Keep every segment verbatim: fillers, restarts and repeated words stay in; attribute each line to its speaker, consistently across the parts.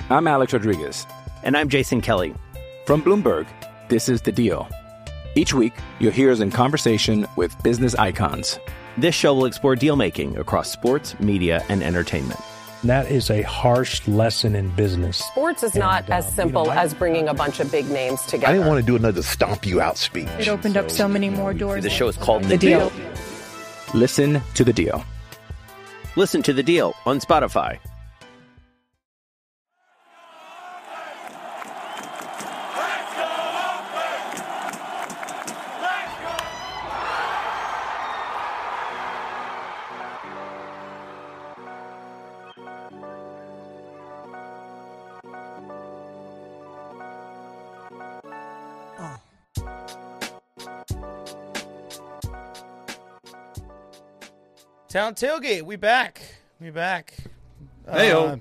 Speaker 1: I'm Alex Rodriguez.
Speaker 2: And I'm Jason Kelly.
Speaker 1: From Bloomberg, this is The Deal. Each week, you'll hear us in conversation with business icons.
Speaker 2: This show will explore deal-making across sports, media, and entertainment.
Speaker 3: That is a harsh lesson in business.
Speaker 4: Sports is not and, uh, as simple you know, I, as bringing a bunch of big names together.
Speaker 5: I didn't want to do another stomp you out speech.
Speaker 6: It opened so, up so many more doors.
Speaker 2: The show is called The,
Speaker 6: the
Speaker 2: deal.
Speaker 6: deal.
Speaker 1: Listen to The Deal.
Speaker 2: Listen to The Deal on Spotify.
Speaker 7: Town Tailgate, we back. We back.
Speaker 8: Hey,
Speaker 7: uh,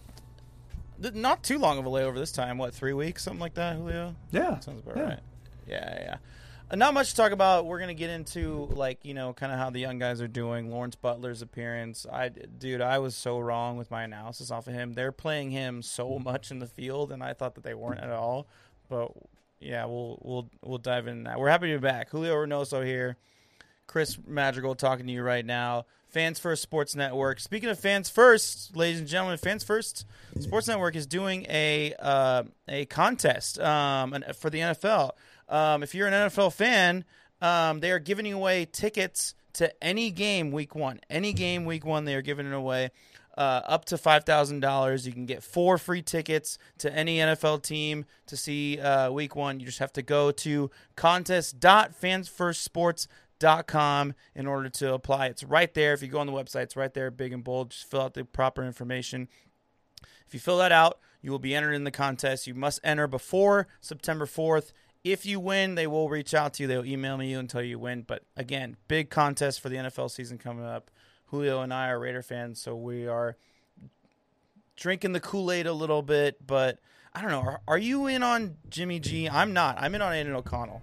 Speaker 7: th- Not too long of a layover this time. What, three weeks? Something like that, Julio?
Speaker 8: Yeah.
Speaker 7: Sounds about
Speaker 8: yeah.
Speaker 7: right. Yeah, yeah. Uh, not much to talk about. We're going to get into, like, you know, kind of how the young guys are doing. Lawrence Butler's appearance. I, Dude, I was so wrong with my analysis off of him. They're playing him so much in the field, and I thought that they weren't at all. But, yeah, we'll we'll we'll dive into that. We're happy to be back. Julio Reynoso here. Chris Madrigal talking to you right now. Fans First Sports Network. Speaking of Fans First, ladies and gentlemen, Fans First Sports Network is doing a uh, a contest um, for the N F L. Um, if you're an N F L fan, um, they are giving away tickets to any game week one. Any game week one, they are giving it away uh, up to five thousand dollars. You can get four free tickets to any N F L team to see uh, week one. You just have to go to contest dot fans first sports dot com in order to apply. It's right there. If you go on the website, it's right there, big and bold. Just fill out the proper information. If you fill that out, you will be entered in the contest. You must enter before September fourth. If you win, they will reach out to you. They'll email you and tell you you win. But again, big contest for the N F L season coming up. Julio and I are Raider fans, so we are drinking the Kool-Aid a little bit. But I don't know. Are, are you in on Jimmy G? I'm not. I'm in on Aiden O'Connell.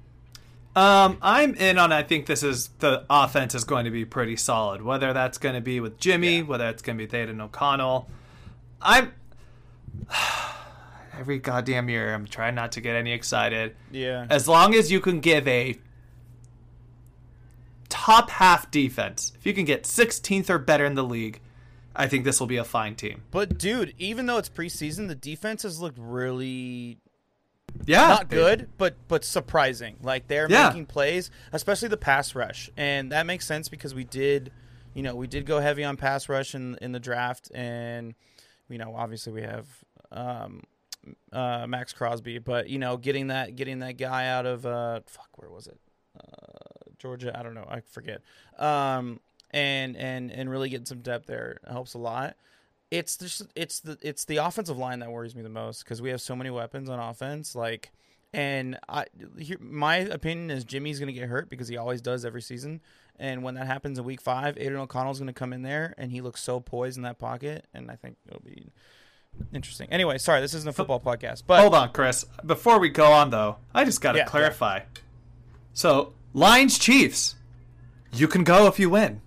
Speaker 8: Um, I'm in on, I think this is, the offense is going to be pretty solid. Whether that's going to be with Jimmy, yeah. whether it's going to be with Aiden O'Connell. I'm, every goddamn year, I'm trying not to get any excited.
Speaker 7: Yeah.
Speaker 8: As long as you can give a top half defense, if you can get sixteenth or better in the league, I think this will be a fine team.
Speaker 7: But, dude, even though it's preseason, the defense has looked really...
Speaker 8: Yeah,
Speaker 7: not good, but but surprising. Like they're
Speaker 8: yeah.
Speaker 7: making plays, especially the pass rush, and that makes sense because we did, you know, we did go heavy on pass rush in in the draft, and you know, obviously we have um, uh, Max Crosby, but you know, getting that getting that guy out of uh, fuck, where was it? Uh, Georgia, I don't know, I forget. Um, and and and really getting some depth there helps a lot. It's just it's the it's the offensive line that worries me the most because we have so many weapons on offense. Like, and I, here, my opinion is Jimmy's going to get hurt because he always does every season. And when that happens in week five, Aiden O'Connell's going to come in there and he looks so poised in that pocket, and I think it'll be interesting. Anyway, sorry, this isn't a football podcast. But
Speaker 8: hold on, Chris. Before we go on, though, I just got to yeah, clarify. Yeah. So, Lions Chiefs, you can go if you win.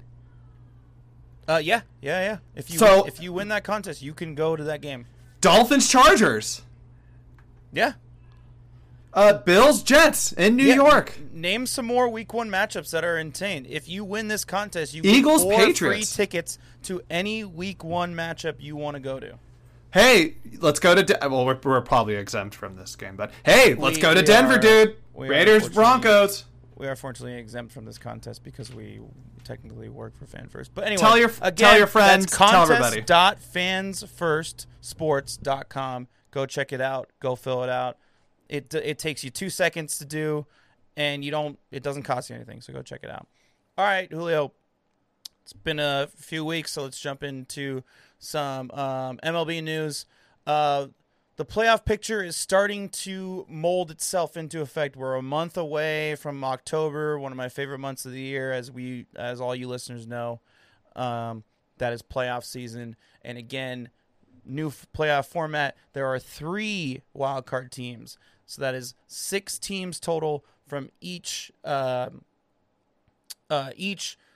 Speaker 7: Uh, yeah, yeah, yeah. If you
Speaker 8: so,
Speaker 7: win, if you win that contest, you can go to that game.
Speaker 8: Dolphins Chargers.
Speaker 7: Yeah.
Speaker 8: Uh, Bills Jets in New
Speaker 7: yeah,
Speaker 8: York.
Speaker 7: Name some more Week One matchups that are insane. If you win this contest, you
Speaker 8: Eagles
Speaker 7: get four
Speaker 8: Patriots
Speaker 7: free tickets to any Week One matchup you want to go to.
Speaker 8: Hey, let's go to. De- well, we're, we're probably exempt from this game, but hey, let's
Speaker 7: we,
Speaker 8: go to Denver,
Speaker 7: are,
Speaker 8: dude. Raiders Broncos.
Speaker 7: We are fortunately exempt from this contest because we technically work for Fan First. But anyway,
Speaker 8: tell your
Speaker 7: again,
Speaker 8: tell your friends,
Speaker 7: that's
Speaker 8: tell everybody.
Speaker 7: contest dot fans first sports dot com. Go check it out. Go fill it out. It it takes you two seconds to do, and you don't. It doesn't cost you anything. So go check it out. All right, Julio. It's been a few weeks, so let's jump into some um, M L B news. Uh, The playoff picture is starting to mold itself into effect. We're a month away from October, one of my favorite months of the year, as we, as all you listeners know. Um, that is playoff season, and again, new f- playoff format. There are three wild card teams, so that is six teams total from each uh, uh, each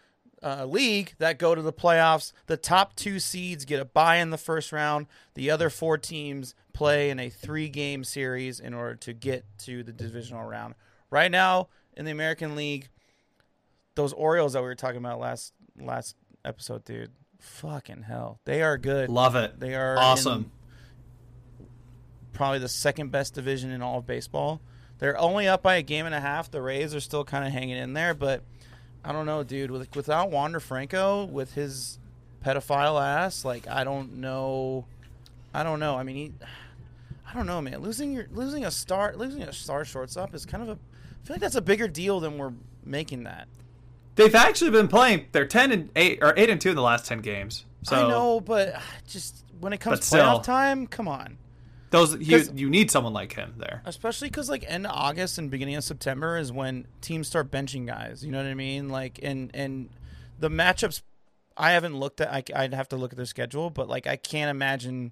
Speaker 7: uh, league that go to the playoffs. The top two seeds get a bye in the first round. The other four teams play in a three-game series in order to get to the divisional round. Right now in the American League, those Orioles that we were talking about last last episode, dude, fucking hell, they are good.
Speaker 8: Love it.
Speaker 7: They are
Speaker 8: awesome.
Speaker 7: Probably the second best division in all of baseball. They're only up by a game and a half. The Rays are still kind of hanging in there, but I don't know, dude. With, without Wander Franco, with his pedophile ass, like I don't know. I don't know. I mean, he, I don't know, man. Losing your losing a star losing a star shortstop is kind of a. I feel like that's a bigger deal than we're making that.
Speaker 8: They've actually been playing. They're ten and eight or eight and two in the last ten games. So
Speaker 7: I know, but just when it comes to
Speaker 8: still,
Speaker 7: playoff time, come on.
Speaker 8: Those you you need someone like him there,
Speaker 7: especially because like end of August and beginning of September is when teams start benching guys. You know what I mean? Like and and the matchups, I haven't looked at. I, I'd have to look at their schedule, but like I can't imagine.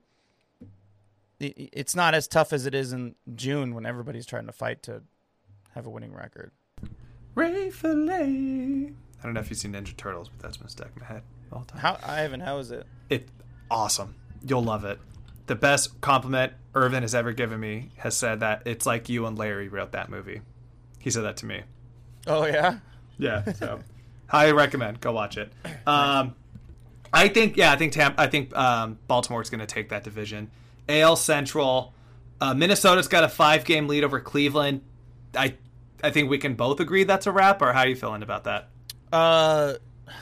Speaker 7: It, it's not as tough as it is in June when everybody's trying to fight to have a winning record.
Speaker 8: Ray Fillet. I don't know if you've seen Ninja Turtles, but that's been stuck in my head all the time.
Speaker 7: How I haven't. How is it?
Speaker 8: It awesome. You'll love it. The best compliment Irvin has ever given me has said that it's like you and Larry wrote that movie. He said that to me.
Speaker 7: Oh yeah,
Speaker 8: yeah. So, highly recommend. Go watch it. Um, I think yeah, I think Tam- I think um, Baltimore's going to take that division. A L Central, uh, Minnesota's got a five-game lead over Cleveland. I I think we can both agree that's a wrap. Or how are you feeling about that?
Speaker 7: Uh.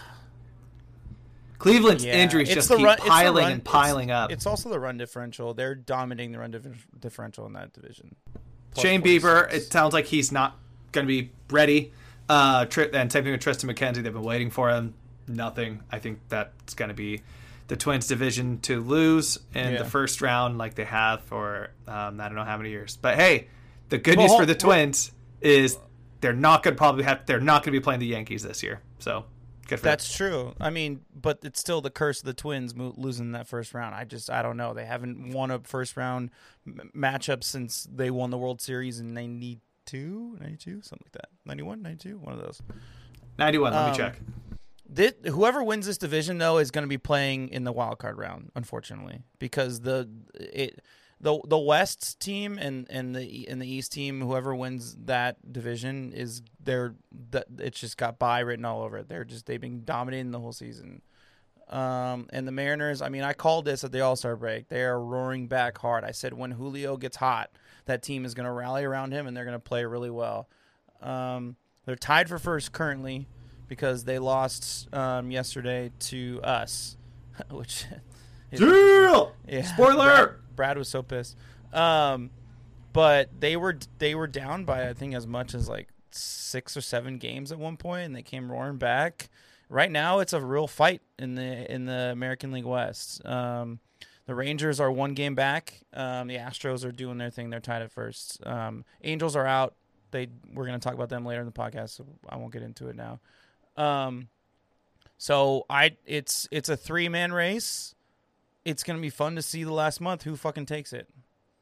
Speaker 8: Cleveland's
Speaker 7: yeah.
Speaker 8: injuries
Speaker 7: it's
Speaker 8: just
Speaker 7: the
Speaker 8: keep
Speaker 7: run,
Speaker 8: piling
Speaker 7: run,
Speaker 8: and piling
Speaker 7: it's,
Speaker 8: up.
Speaker 7: It's also the run differential. They're dominating the run dif- differential in that division.
Speaker 8: Plus Shane Bieber, it sounds like he's not going to be ready. Uh, and same thing with Tristan McKenzie. They've been waiting for him. Nothing. I think that's going to be the Twins division to lose in
Speaker 7: yeah.
Speaker 8: the first round like they have for um, I don't know how many years. But hey, the good
Speaker 7: well,
Speaker 8: news for the Twins is they're not going to probably have they're not going to be playing the Yankees this year. So
Speaker 7: that's true. I mean, but it's still the curse of the Twins mo- losing that first round. I just, I don't know. They haven't won a first round m- matchup since they won the World Series in ninety-two, ninety-two, something like that. ninety-one, ninety-two, one of those.
Speaker 8: ninety-one, let
Speaker 7: um,
Speaker 8: me check.
Speaker 7: This, whoever wins this division, though, is going to be playing in the wild card round, unfortunately, because the it the the West team and, and the and the East team, whoever wins that division is they're that it's just got bye written all over it. They're just they've been dominating the whole season. Um, and the Mariners, I mean, I called this at the All-Star break. They are roaring back hard. I said when Julio gets hot, that team is going to rally around him and they're going to play really well. Um, they're tied for first currently because they lost um, yesterday to us, which is,
Speaker 8: yeah. Spoiler.
Speaker 7: Brad, Brad was so pissed. Um, but they were they were down by I think as much as like six or seven games at one point, and they came roaring back. Right now, it's a real fight in the in the American League West. Um, the Rangers are one game back. Um, the Astros are doing their thing. They're tied at first. Um, Angels are out. They we're going to talk about them later in the podcast, so I won't get into it now. Um, so I it's it's a three man race. It's going to be fun to see the last month who fucking takes it.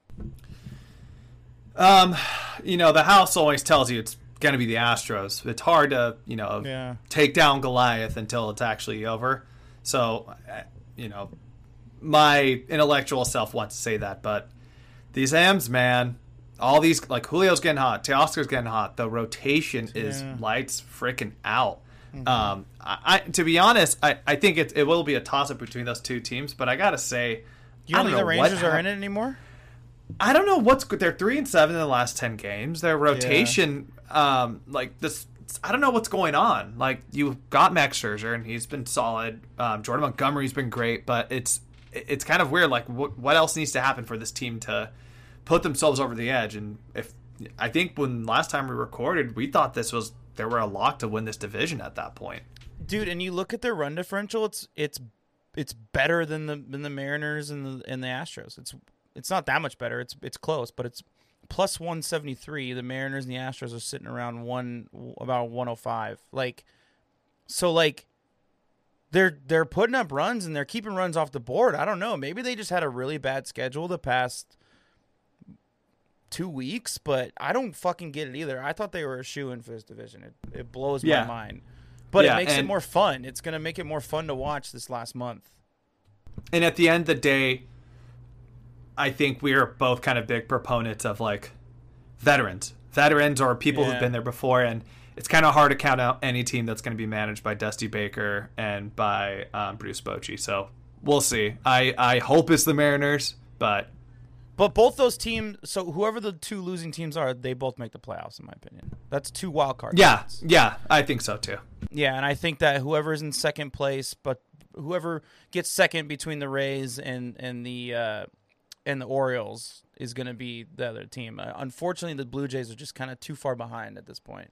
Speaker 8: Um, you know, the house always tells you it's going to be the Astros. It's hard to, you know,
Speaker 7: yeah.
Speaker 8: take down Goliath until it's actually over. So, you know, my intellectual self wants to say that, but these M's, man, all these, like Julio's getting hot, Teoscar's getting hot. The rotation yeah. is lights freaking out. Mm-hmm. Um, I, I to be honest, I, I think it it will be a toss up between those two teams, but I gotta say,
Speaker 7: you don't, don't think the Rangers are in it anymore?
Speaker 8: I don't know what's good. They're three and seven in the last ten games. Their rotation, yeah. um, like this, I don't know what's going on. Like you got Max Scherzer and he's been solid. Um, Jordan Montgomery's been great, but it's it's kind of weird. Like what what else needs to happen for this team to put themselves over the edge? And if I think when last time we recorded, we thought this was they were a lock to win this division at that point,
Speaker 7: dude. And you look at their run differential; it's it's it's better than the than the Mariners and the and the Astros. It's It's not that much better. It's it's close, but it's plus one seventy-three. The Mariners and the Astros are sitting around one about one oh five. Like, so like, they're they're putting up runs and they're keeping runs off the board. I don't know. Maybe they just had a really bad schedule the past two weeks, but I don't fucking get it either. I thought they were a shoo-in for this division. It it blows
Speaker 8: yeah.
Speaker 7: my mind. But
Speaker 8: yeah,
Speaker 7: it makes
Speaker 8: and,
Speaker 7: it more fun. It's going to make it more fun to watch this last month.
Speaker 8: And at the end of the day, I think we are both kind of big proponents of like veterans. Veterans or people
Speaker 7: yeah.
Speaker 8: who've been there before, and it's kind of hard to count out any team that's going to be managed by Dusty Baker and by um, Bruce Bochy. So we'll see. I, I hope it's the Mariners, but...
Speaker 7: But both those teams, so whoever the two losing teams are, they both make the playoffs, in my opinion. That's two wild card
Speaker 8: Yeah,
Speaker 7: teams.
Speaker 8: yeah, I think so too.
Speaker 7: Yeah, and I think that whoever's in second place, but whoever gets second between the Rays and, and the uh, and the Orioles is going to be the other team. Uh, unfortunately, the Blue Jays are just kind of too far behind at this point.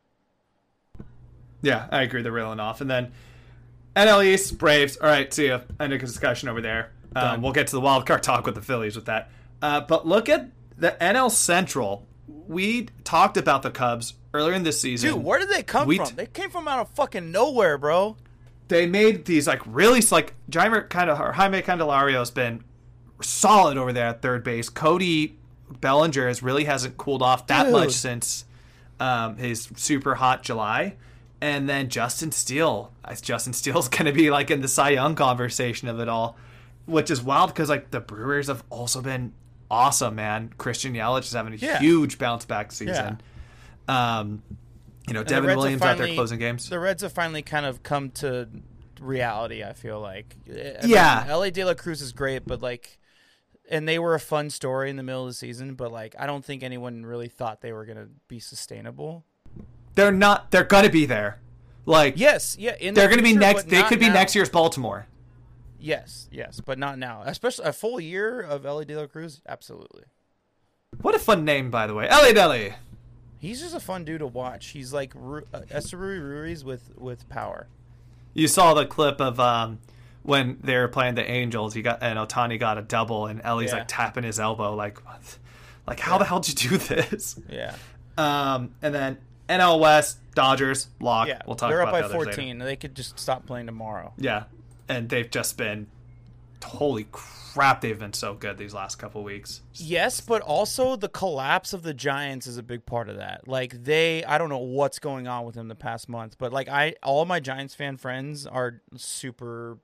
Speaker 8: Yeah, I agree. They're reeling off. And then N L East, Braves. All right, see ya. End of discussion over there. Um, we'll get to the wild card talk with the Phillies with that. Uh, but look at the N L Central. We talked about the Cubs earlier in this season.
Speaker 7: Dude, where did they come
Speaker 8: we
Speaker 7: from?
Speaker 8: T-
Speaker 7: they came from out of fucking nowhere, bro.
Speaker 8: They made these like really like Jaime kind of or Jaime Candelario has been solid over there at third base. Cody Bellinger has really hasn't cooled off that
Speaker 7: Dude.
Speaker 8: much since um, his super hot July. And then Justin Steele. Justin Steele's going to be like in the Cy Young conversation of it all, which is wild because like the Brewers have also been awesome, man. Christian Yelich is having a
Speaker 7: Yeah.
Speaker 8: huge bounce back season. Yeah. Um, you know,
Speaker 7: And
Speaker 8: Devin Williams finally, out there closing games.
Speaker 7: The Reds have finally kind of come to reality, I feel like. I
Speaker 8: yeah.
Speaker 7: mean, L A De La Cruz is great, but like, and they were a fun story in the middle of the season, but like, I don't think anyone really thought they were going to be sustainable.
Speaker 8: They're not, they're going to be there. Like,
Speaker 7: yes, yeah. In
Speaker 8: they're
Speaker 7: the
Speaker 8: going to be
Speaker 7: future,
Speaker 8: next,
Speaker 7: but
Speaker 8: they
Speaker 7: not
Speaker 8: could be
Speaker 7: now.
Speaker 8: next year's Baltimore.
Speaker 7: Yes, yes, but not now. Especially a full year of L A De La Cruz, absolutely.
Speaker 8: What a fun name, by the way. Ellie Deli.
Speaker 7: He's just a fun dude to watch. He's like Ru- uh, Esteury Ruiz with, with power.
Speaker 8: You saw the clip of um, when they were playing the Angels. He got and Ohtani got a double, and Ellie's
Speaker 7: Yeah.
Speaker 8: like tapping his elbow, like, what? Like how yeah. the hell did you do this?
Speaker 7: Yeah.
Speaker 8: Um, and then N L West, Dodgers, lock.
Speaker 7: Yeah,
Speaker 8: We'll talk
Speaker 7: they're
Speaker 8: about
Speaker 7: up by
Speaker 8: the
Speaker 7: fourteen.
Speaker 8: later.
Speaker 7: They could just stop playing tomorrow.
Speaker 8: Yeah, and they've just been, holy crap, they've been so good these last couple weeks.
Speaker 7: Yes, but also the collapse of the Giants is a big part of that. Like they, I don't know what's going on with them the past month, but like I, all my Giants fan friends are super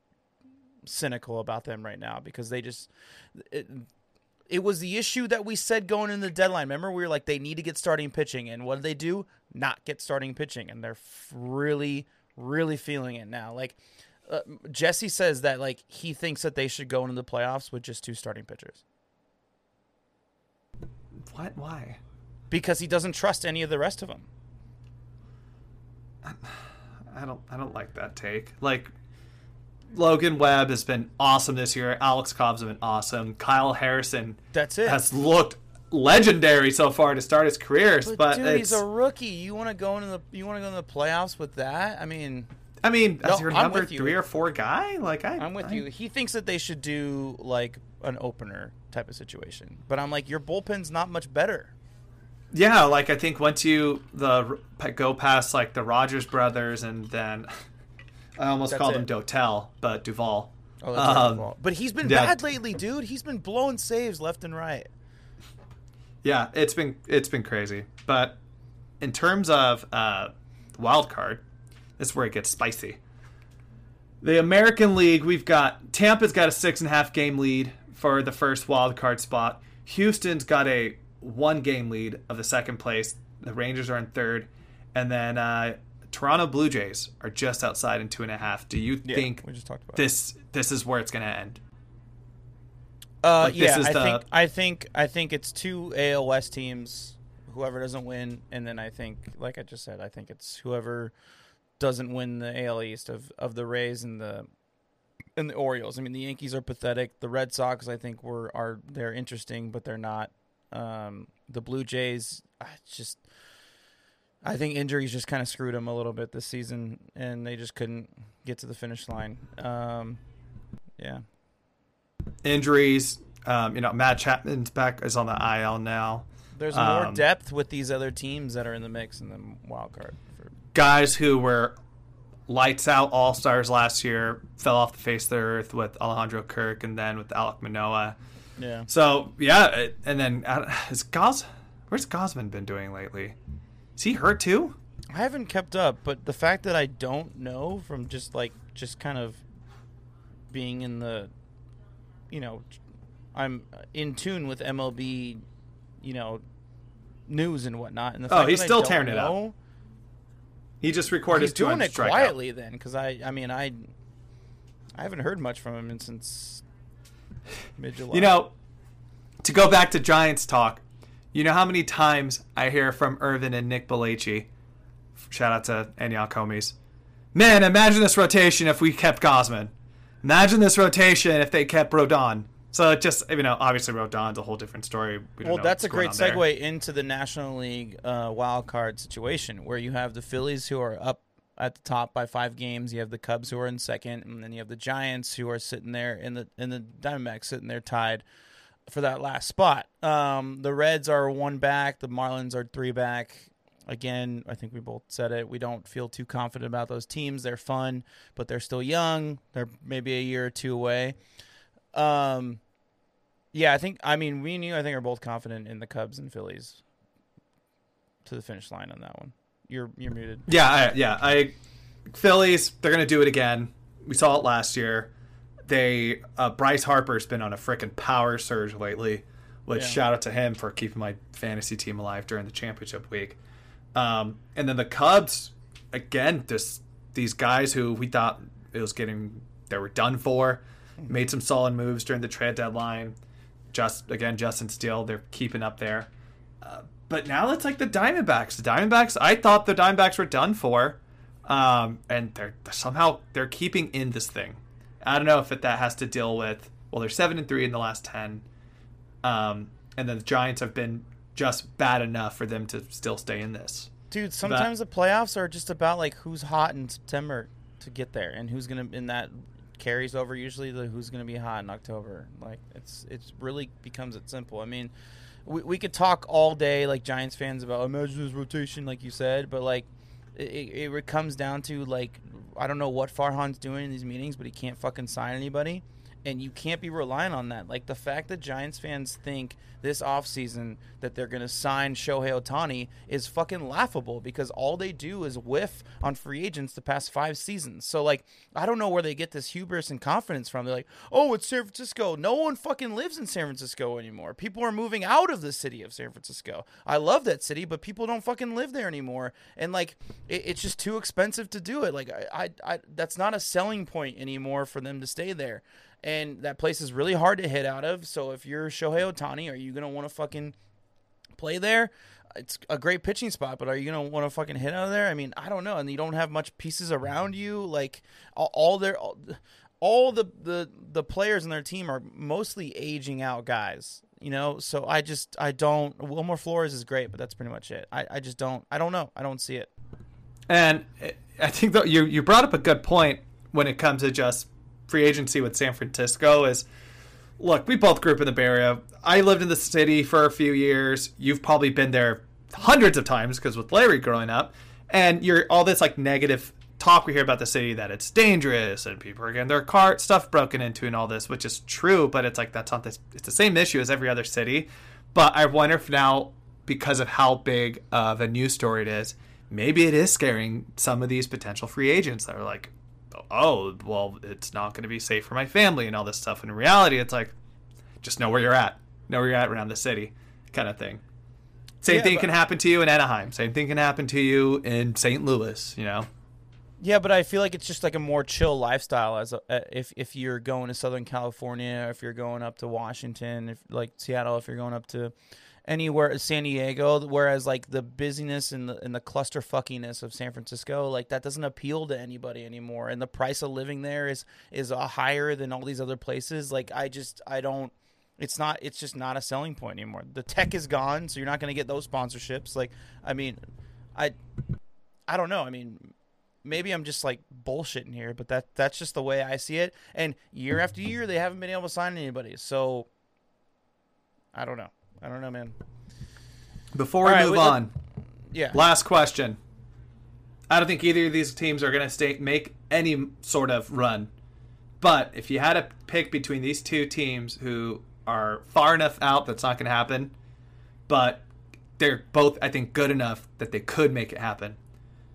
Speaker 7: cynical about them right now because they just, it, it was the issue that we said going in the deadline. Remember, we were like, they need to get starting pitching, and what did they do? Not get starting pitching, and they're f- really, really feeling it now. Like. Uh, Jesse says that like he thinks that they should go into the playoffs with just two starting pitchers.
Speaker 8: What? Why?
Speaker 7: Because he doesn't trust any of the rest of them.
Speaker 8: I don't. I don't like that take. Like Logan Webb has been awesome this year. Alex Cobb's been awesome. Kyle Harrison.
Speaker 7: That's it.
Speaker 8: Has looked legendary so far to start his career.
Speaker 7: But,
Speaker 8: but
Speaker 7: dude,
Speaker 8: it's,
Speaker 7: he's a rookie. You want to go into the you want to go into the playoffs with that? I mean.
Speaker 8: I mean,
Speaker 7: No,
Speaker 8: as your
Speaker 7: I'm
Speaker 8: number
Speaker 7: with you.
Speaker 8: three or four guy, like I,
Speaker 7: I'm with
Speaker 8: I,
Speaker 7: you. He thinks that they should do like an opener type of situation, but I'm like, your bullpen's not much better.
Speaker 8: Yeah, like I think once you the go past like the Rogers brothers, and then I almost
Speaker 7: That's
Speaker 8: called
Speaker 7: it.
Speaker 8: him Dotel, but Duvall.
Speaker 7: Oh, that's
Speaker 8: Um,
Speaker 7: um, but he's been
Speaker 8: yeah.
Speaker 7: bad lately, dude. He's been blowing saves left and right.
Speaker 8: Yeah, it's been it's been crazy. But in terms of uh, wild card, this is where it gets spicy. The American League, we've got Tampa's got a six and a half game lead for the first wild card spot. Houston's got a one game lead of the second place. The Rangers are in third, and then uh, Toronto Blue Jays are just outside in two and a half. Do you
Speaker 7: Yeah,
Speaker 8: think
Speaker 7: we just talked about
Speaker 8: this this is where it's going to end?
Speaker 7: Uh,
Speaker 8: Like, this
Speaker 7: yeah,
Speaker 8: is
Speaker 7: I
Speaker 8: the-
Speaker 7: think I think I think it's two A L West teams. Whoever doesn't win, and then I think, like I just said, I think it's whoever doesn't win the A L East of, of the Rays and the and the Orioles. I mean, the Yankees are pathetic. The Red Sox, I think, were are they're interesting, but they're not. Um, the Blue Jays, I just I think injuries just kind of screwed them a little bit this season, and they just couldn't get to the finish line. Um, yeah.
Speaker 8: Injuries, um, you know, Matt Chapman's back is on the I L now.
Speaker 7: There's more
Speaker 8: Um,
Speaker 7: depth with these other teams that are in the mix in the wild card. For,
Speaker 8: Guys who were lights out all stars last year fell off the face of the earth with Alejandro Kirk and then with Alek Manoah.
Speaker 7: yeah.
Speaker 8: So yeah, it, and then uh, is Gos? Where's Gosman been doing lately? Is he hurt too?
Speaker 7: I haven't kept up, but the fact that I don't know from just like just kind of being in the, you know, I'm in tune with M L B, you know, news and whatnot. And the fact
Speaker 8: oh, he's
Speaker 7: that
Speaker 8: still
Speaker 7: I
Speaker 8: tearing
Speaker 7: know,
Speaker 8: it up. He just recorded
Speaker 7: he's
Speaker 8: his two
Speaker 7: doing
Speaker 8: hundred
Speaker 7: it
Speaker 8: strikeout.
Speaker 7: quietly then, because I, I mean, I, I haven't heard much from him since mid-July.
Speaker 8: You know, to go back to Giants talk, you know how many times I hear from Irvin and Nick Bellacci, shout out to Anyal Comies, man, imagine this rotation if we kept Gausman. Imagine this rotation if they kept Rodon. So it just, you know, obviously Rodon's a whole different story. We don't
Speaker 7: well,
Speaker 8: know
Speaker 7: that's a
Speaker 8: what's going
Speaker 7: great
Speaker 8: on
Speaker 7: segue
Speaker 8: there.
Speaker 7: into the National League uh, wild card situation, where you have the Phillies who are up at the top by five games. You have the Cubs who are in second, and then you have the Giants who are sitting there, in the in the Diamondbacks sitting there tied for that last spot. Um, the Reds are one back. The Marlins are three back. Again, I think we both said it. We don't feel too confident about those teams. They're fun, but they're still young. They're maybe a year or two away. Um, yeah, I think. I mean, we and you, I think, are both confident in the Cubs and Phillies to the finish line on that one. You're you're muted.
Speaker 8: Yeah, I, yeah. I Phillies, they're gonna do it again. We saw it last year. They uh, Bryce Harper's been on a freaking power surge lately. Which
Speaker 7: Yeah.
Speaker 8: shout out to him for keeping my fantasy team alive during the championship week. Um, and then the Cubs, again, just these guys who we thought it was getting, they were done for, made some solid moves during the trade deadline. Just again, Justin Steele, they're keeping up there. Uh, but now it's like the Diamondbacks. The Diamondbacks, I thought the Diamondbacks were done for, um, and they're somehow they're keeping in this thing. I don't know if it, that has to deal with, well, they're seven and three in the last ten, um, and then the Giants have been just bad enough for them to still stay in this.
Speaker 7: Dude, sometimes but, the playoffs are just about like who's hot in September to get there, and who's gonna in that carries over usually the who's gonna be hot in October. Like it's it's really becomes it simple. I mean, we we could talk all day like Giants fans about imagine this rotation, like you said, but like it it, it comes down to like I don't know what Farhan's doing in these meetings, but he can't fucking sign anybody. And you can't be relying on that. Like, the fact that Giants fans think this offseason that they're going to sign Shohei Ohtani is fucking laughable, because all they do is whiff on free agents the past five seasons. So, like, I don't know where they get this hubris and confidence from. They're like, oh, it's San Francisco. No one fucking lives in San Francisco anymore. People are moving out of the city of San Francisco. I love that city, but people don't fucking live there anymore. And, like, it, it's just too expensive to do it. Like, I, I, I, that's not a selling point anymore for them to stay there. And that place is really hard to hit out of. So if you're Shohei Ohtani, are you going to want to fucking play there? It's a great pitching spot, but are you going to want to fucking hit out of there? I mean, I don't know. And you don't have much pieces around you. Like, all, all their, all, all the, the, the players in their team are mostly aging out guys, you know? So I just, I don't, Wilmer Flores is great, but that's pretty much it. I, I just don't, I don't know. I don't see it.
Speaker 8: And I think that you, you brought up a good point when it comes to just free agency with San Francisco is, look, we both grew up in the Bay Area. I lived in the city for a few years. You've probably been there hundreds of times because with Larry growing up, and you're all this like negative talk we hear about the city, that it's dangerous and people are getting their car stuff broken into and all this, which is true, but it's like that's not this. It's the same issue as every other city. But I wonder if now, because of how big of a news story it is, maybe it is scaring some of these potential free agents that are like, oh, well, it's not going to be safe for my family and all this stuff. And in reality, it's like, just know where you're at. Know where you're at around the city kind of thing. Same
Speaker 7: yeah,
Speaker 8: thing
Speaker 7: but,
Speaker 8: can happen to you in Anaheim. Same thing can happen to you in Saint Louis, you know?
Speaker 7: Yeah, but I feel like it's just like a more chill lifestyle as a, if if you're going to Southern California, if you're going up to Washington, if like Seattle, if you're going up to anywhere, San Diego, whereas like the busyness and the and the cluster fuckiness of San Francisco, like that doesn't appeal to anybody anymore. And the price of living there is is uh, higher than all these other places. Like I just I don't. It's not. It's just not a selling point anymore. The tech is gone, so you're not going to get those sponsorships. Like I mean, I I don't know. I mean, maybe I'm just like bullshitting here, but that that's just the way I see it. And year after year, they haven't been able to sign anybody. So I don't know. I don't know, man.
Speaker 8: Before we
Speaker 7: right,
Speaker 8: move
Speaker 7: we,
Speaker 8: on,
Speaker 7: yeah.
Speaker 8: Last question. I don't think either of these teams are going to stay make any sort of run. But if you had to pick between these two teams who are far enough out that's not going to happen, but they're both, I think, good enough that they could make it happen.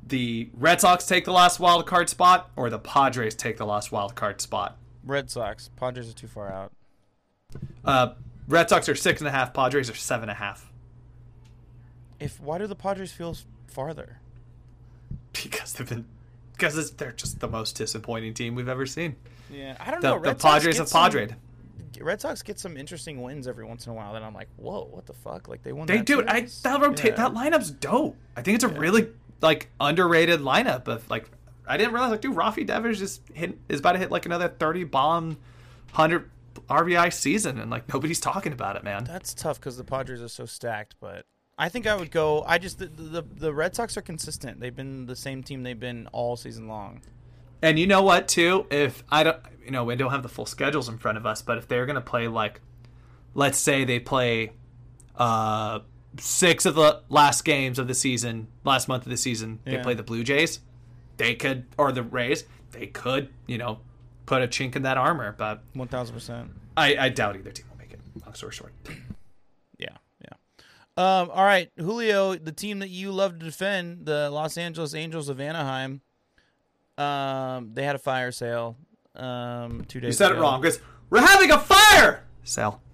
Speaker 8: the Red Sox take the last wild card spot or the Padres take the last wild card spot?
Speaker 7: Red Sox. Padres are too far out.
Speaker 8: Uh, Red Sox are six and a half. Padres are seven and a half.
Speaker 7: If why do the Padres feel farther?
Speaker 8: Because they've been because they're just the most disappointing team we've ever seen.
Speaker 7: Yeah, I don't
Speaker 8: the,
Speaker 7: know. Red
Speaker 8: the
Speaker 7: Sox
Speaker 8: Padres have
Speaker 7: some,
Speaker 8: Padred.
Speaker 7: Red Sox get some interesting wins every once in a while. That I'm like, whoa, what the fuck? Like they won.
Speaker 8: They
Speaker 7: that
Speaker 8: do. I that rotate
Speaker 7: yeah.
Speaker 8: that lineup's dope. I think it's a yeah. really like underrated lineup. Of like, I didn't realize like, dude, Rafi Devers just hit is about to hit like another thirty bomb, hundred R B I season, and like nobody's talking about it, man.
Speaker 7: That's tough because the Padres are so stacked. But I think I would go. I just the, the the Red Sox are consistent. They've been the same team they've been all season long.
Speaker 8: And you know what, too? If I don't, you know, we don't have the full schedules in front of us, but if they're going to play, like, let's say they play uh, six of the last games of the season, last month of the season, yeah. they play the Blue Jays, they could, or the Rays, they could, you know, put a chink in that armor. But
Speaker 7: one thousand percent.
Speaker 8: I, I doubt either team will make it, long story short.
Speaker 7: Yeah, yeah. Um, all right, Julio, the team that you love to defend, the Los Angeles Angels of Anaheim. Um, they had a fire sale um, two days ago.
Speaker 8: You said
Speaker 7: ago.
Speaker 8: it wrong, because we're having a fire sale.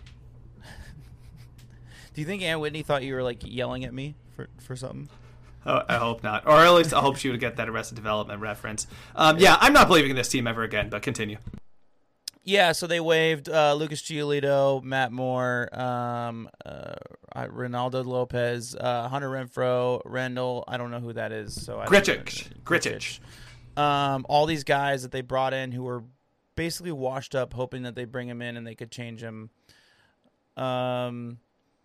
Speaker 7: Do you think Ann Whitney thought you were, like, yelling at me for, for something?
Speaker 8: Oh, I hope not. Or at least I hope she would get that Arrested Development reference. Um, yeah, I'm not believing in this team ever again, but continue.
Speaker 7: Yeah, so they waived uh, Lucas Giolito, Matt Moore, um, uh, Ronaldo Lopez, uh, Hunter Renfroe, Rendell. I don't know who that is. So I
Speaker 8: Grichuk. Grichuk.
Speaker 7: Um, all these guys that they brought in who were basically washed up, hoping that they bring him in and they could change him. Um,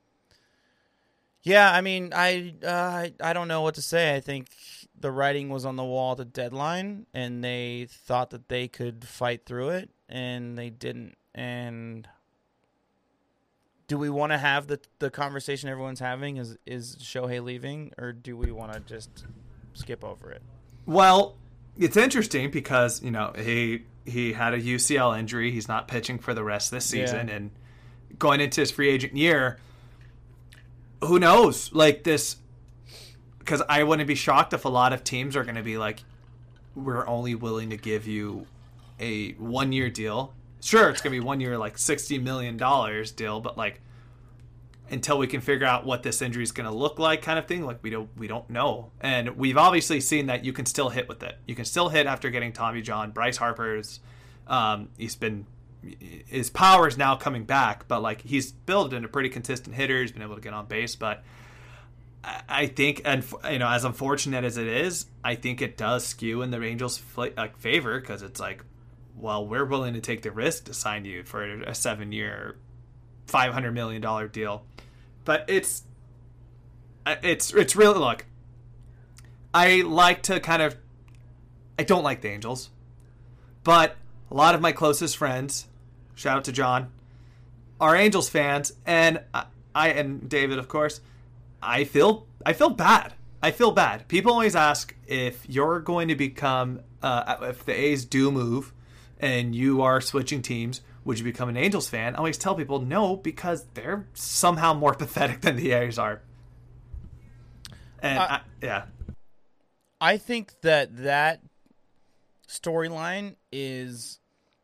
Speaker 7: yeah, I mean, I, uh, I I don't know what to say. I think the writing was on the wall at the deadline, and they thought that they could fight through it, and they didn't. And do we want to have the the conversation everyone's having? Is is Shohei leaving, or do we want to just skip over it?
Speaker 8: Well, it's interesting because, you know, he he had a U C L injury. He's not pitching for the rest of the season. Yeah. And going into his free agent year, who knows? Like this, because I wouldn't be shocked if a lot of teams are going to be like, we're only willing to give you a one-year deal. Sure, it's going to be one year, like sixty million dollars deal, but like until we can figure out what this injury is going to look like kind of thing, like we don't we don't know. And we've obviously seen that you can still hit with it. You can still hit after getting Tommy John. Bryce Harper's, um, he's been, his power is now coming back, but like he's built into pretty consistent hitter. He's been able to get on base, but I think, and you know, as unfortunate as it is, I think it does skew in the Angels' like favor because it's like, well, we're willing to take the risk to sign you for a seven-year, five hundred million dollars deal. But it's, it's, it's really, look, I like to kind of, I don't like the Angels, but a lot of my closest friends, shout out to John, are Angels fans, and I, I and David, of course, I feel, I feel bad. I feel bad. People always ask if you're going to become, uh, if the A's do move, and you are switching teams, would you become an Angels fan? I always tell people no, because they're somehow more pathetic than the A's are. And
Speaker 7: uh,
Speaker 8: I, yeah,
Speaker 7: I think that that storyline is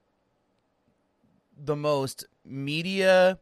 Speaker 7: the most media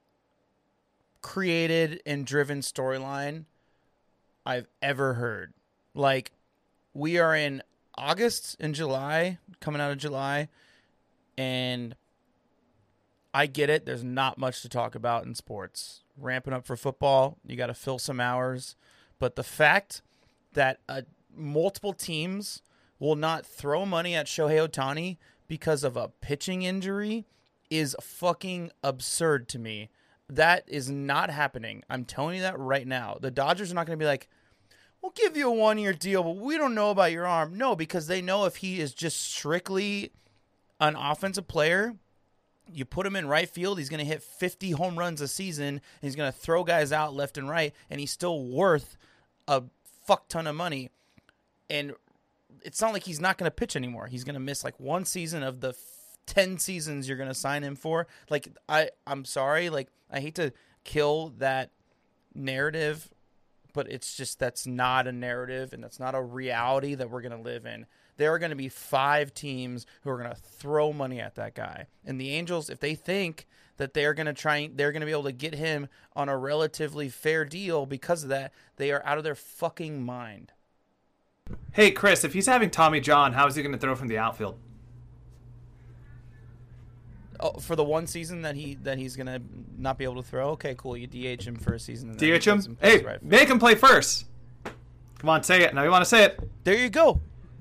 Speaker 7: created and driven storyline I've ever heard. Like, we are in August and July, coming out of July, and I get it. There's not much to talk about in sports. Ramping up for football, you got to fill some hours. But the fact that uh, multiple teams will not throw money at Shohei Ohtani because of a pitching injury is fucking absurd to me. That is not happening. I'm telling you that right now. The Dodgers are not going to be like, we'll give you a one-year deal, but we don't know about your arm. No, because they know if he is just strictly an offensive player, you put him in right field, he's going to hit fifty home runs a season, and he's going to throw guys out left and right, and he's still worth a fuck ton of money. And it's not like he's not going to pitch anymore. He's going to miss like one season of the ten seasons you're going to sign him for. Like, I, I'm sorry. Like, I hate to kill that narrative, but it's just that's not a narrative and that's not a reality that we're going to live in. There are going to be five teams who are going to throw money at that guy. And the Angels, if they think that they're going to try, they're going to be able to get him on a relatively fair deal because of that, they are out of their fucking mind.
Speaker 8: Hey, Chris, if he's having Tommy John, how is he going to throw from the outfield?
Speaker 7: Oh, for the one season that he that he's gonna not be able to throw. Okay, cool. You D H him for a season. And
Speaker 8: D H him?
Speaker 7: him
Speaker 8: Hey,
Speaker 7: right
Speaker 8: make him play first. Come on, say it. Now you want to say it.
Speaker 7: There you go.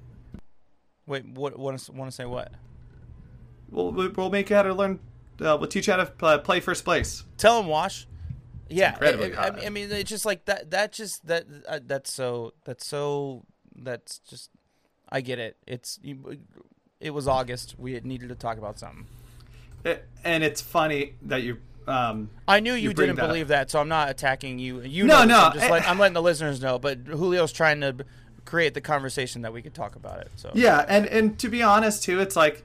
Speaker 7: Wait, what? Want to want to say what?
Speaker 8: We'll we'll make you how to learn. Uh, we'll teach you how to play, play first place.
Speaker 7: Tell him, Wash. Yeah,
Speaker 8: incredibly
Speaker 7: it, it,
Speaker 8: hot.
Speaker 7: I, I mean, it's just like that. That just that uh, that's so that's so that's just. I get it. It's it was August. We had needed to talk about something.
Speaker 8: It, and it's funny that you. Um,
Speaker 7: I knew you,
Speaker 8: you
Speaker 7: didn't
Speaker 8: that
Speaker 7: believe
Speaker 8: up.
Speaker 7: that, so I'm not attacking you. You
Speaker 8: no,
Speaker 7: know this.
Speaker 8: no.
Speaker 7: I'm, just let, I'm letting the listeners know. But Julio's trying to create the conversation that we could talk about it. So
Speaker 8: yeah, and and to be honest too, it's like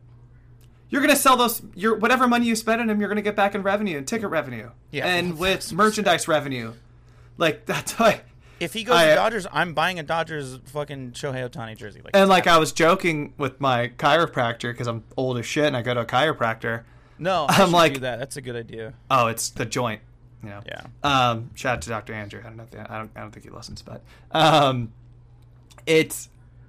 Speaker 8: you're gonna sell those. Your whatever money you spend on them, you're gonna get back in revenue and ticket revenue.
Speaker 7: Yeah,
Speaker 8: and with merchandise revenue, like that's why.
Speaker 7: If he goes
Speaker 8: I,
Speaker 7: to Dodgers, I'm buying a Dodgers fucking Shohei Ohtani jersey. Like,
Speaker 8: and like I was joking with my chiropractor because I'm old as shit and I go to a chiropractor.
Speaker 7: No, I
Speaker 8: I'm like,
Speaker 7: do that. That's a good idea.
Speaker 8: Oh, it's the joint. You know.
Speaker 7: Yeah.
Speaker 8: Um, shout out to Doctor Andrew. I don't know. If they, I don't. I don't think he listens, but um, it's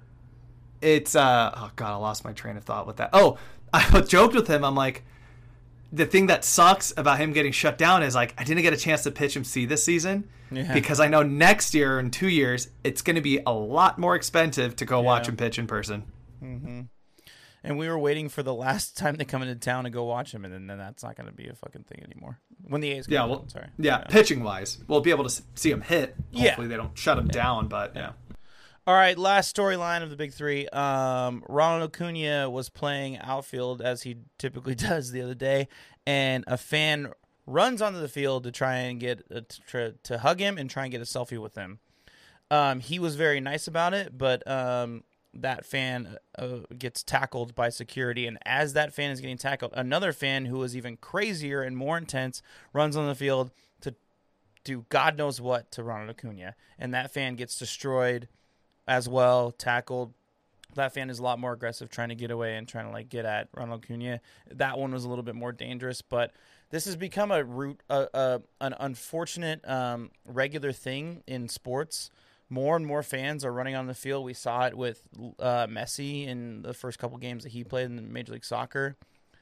Speaker 8: it's uh. Oh God, I lost my train of thought with that. Oh, I joked with him. I'm like, the thing that sucks about him getting shut down is like I didn't get a chance to pitch him C this season. Yeah. Because I know next year in two years it's going to be a lot more expensive to go yeah. watch him pitch in person.
Speaker 7: Mm-hmm. And we were waiting for the last time they come into town to go watch him, and then, then that's not going to be a fucking thing anymore. When the A's come
Speaker 8: yeah,
Speaker 7: in,
Speaker 8: well,
Speaker 7: sorry.
Speaker 8: Yeah, yeah, pitching wise, we'll be able to see him hit. Hopefully, yeah. they don't shut him yeah. down, but yeah. yeah.
Speaker 7: All right, last storyline of the big three. Um, Ronald Acuna was playing outfield as he typically does the other day, and a fan runs onto the field to try and get uh, to, to hug him and try and get a selfie with him. Um, he was very nice about it, but um, that fan uh, gets tackled by security, and as that fan is getting tackled, another fan who is even crazier and more intense runs on the field to do God knows what to Ronald Acuna, and that fan gets destroyed as well, tackled. That fan is a lot more aggressive, trying to get away and trying to like get at Ronald Acuna. That one was a little bit more dangerous, but this has become a root, uh, uh, an unfortunate um, regular thing in sports. More and more fans are running on the field. We saw it with uh, Messi in the first couple games that he played in Major League Soccer.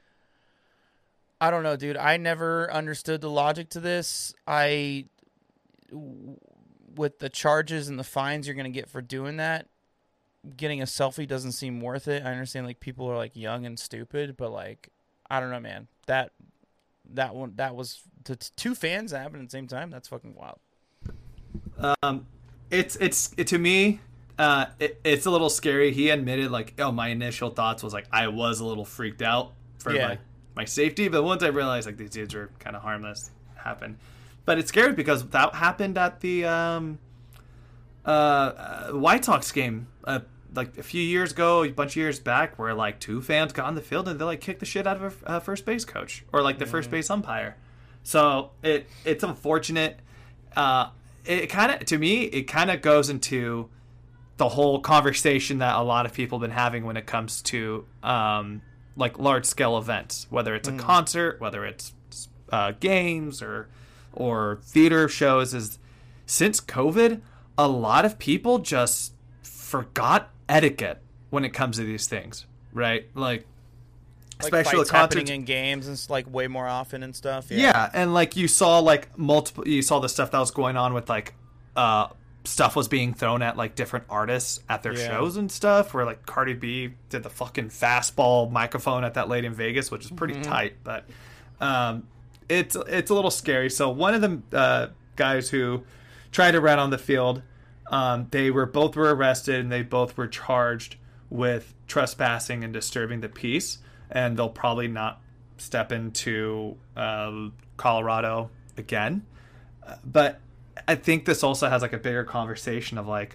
Speaker 7: I don't know, dude. I never understood the logic to this. I, with the charges and the fines you're going to get for doing that, getting a selfie doesn't seem worth it. I understand like people are like young and stupid, but like I don't know, man. That that one that was to two fans that happened at the same time. That's fucking wild.
Speaker 8: Um, it's it's it, to me, uh, it, it's a little scary. He admitted like, oh, my initial thoughts was like I was a little freaked out for
Speaker 7: yeah.
Speaker 8: like my safety, but once I realized like these dudes were kind of harmless, it happened. But it's scary because that happened at the um, uh, uh, White Sox game. Uh, like a few years ago, a bunch of years back, where like two fans got on the field and they like kicked the shit out of a uh, first base coach or like the mm-hmm. first base umpire. So it it's unfortunate. Uh, it kind of to me it kind of goes into the whole conversation that a lot of people have been having when it comes to um, like large scale events, whether it's a mm. concert, whether it's uh, games or or theater shows. Is since COVID, a lot of people just forgot etiquette when it comes to these things, right? Like,
Speaker 7: like
Speaker 8: especially
Speaker 7: fights
Speaker 8: concerts
Speaker 7: happening in games and like way more often and stuff. Yeah.
Speaker 8: yeah, and like you saw like multiple, you saw the stuff that was going on with like uh, stuff was being thrown at like different artists at their yeah. shows and stuff. Where like Cardi B did the fucking fastball microphone at that lady in Vegas, which is pretty mm-hmm. tight, but um, it's it's a little scary. So one of the uh, guys who tried to run on the field. Um, they were both were arrested and they both were charged with trespassing and disturbing the peace, and they'll probably not step into uh, Colorado again. Uh, but I think this also has like a bigger conversation of like,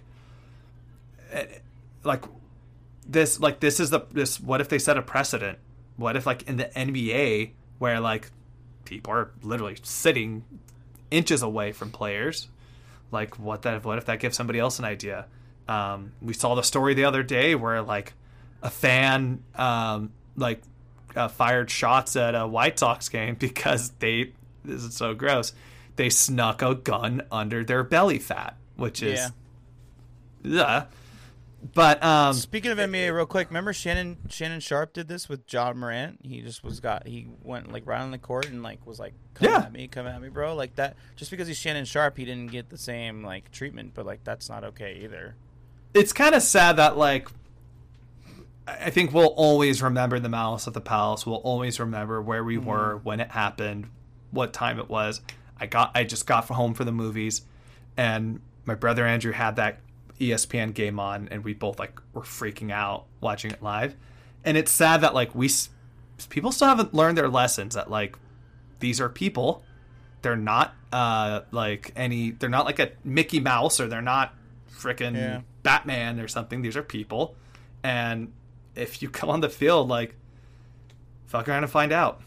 Speaker 8: like this, like this is the this. What if they set a precedent? What if like in the N B A where like people are literally sitting inches away from players? Like, what that? What if that gives somebody else an idea? Um, we saw the story the other day where like a fan um, like uh, fired shots at a White Sox game because they. This is so gross. They snuck a gun under their belly fat, which is. Yeah. Ugh. But um,
Speaker 7: speaking of N B A, real quick, remember Shannon Shannon Sharp did this with John Morant. He just was got he went like right on the court and like was like, come
Speaker 8: yeah.
Speaker 7: at me, come at me, bro. Like that. Just because he's Shannon Sharp, he didn't get the same like treatment. But like that's not okay either.
Speaker 8: It's kind of sad that like I think we'll always remember the Malice at the Palace. We'll always remember where we mm-hmm. were when it happened, what time it was. I got I just got home for the movies, and my brother Andrew had that E S P N game on, and we both like were freaking out watching it live. And it's sad that like we people still haven't learned their lessons, that like these are people. They're not uh like any they're not like a Mickey Mouse, or they're not freaking yeah. Batman or something. These are people, and if you come on the field, like fuck around and find out.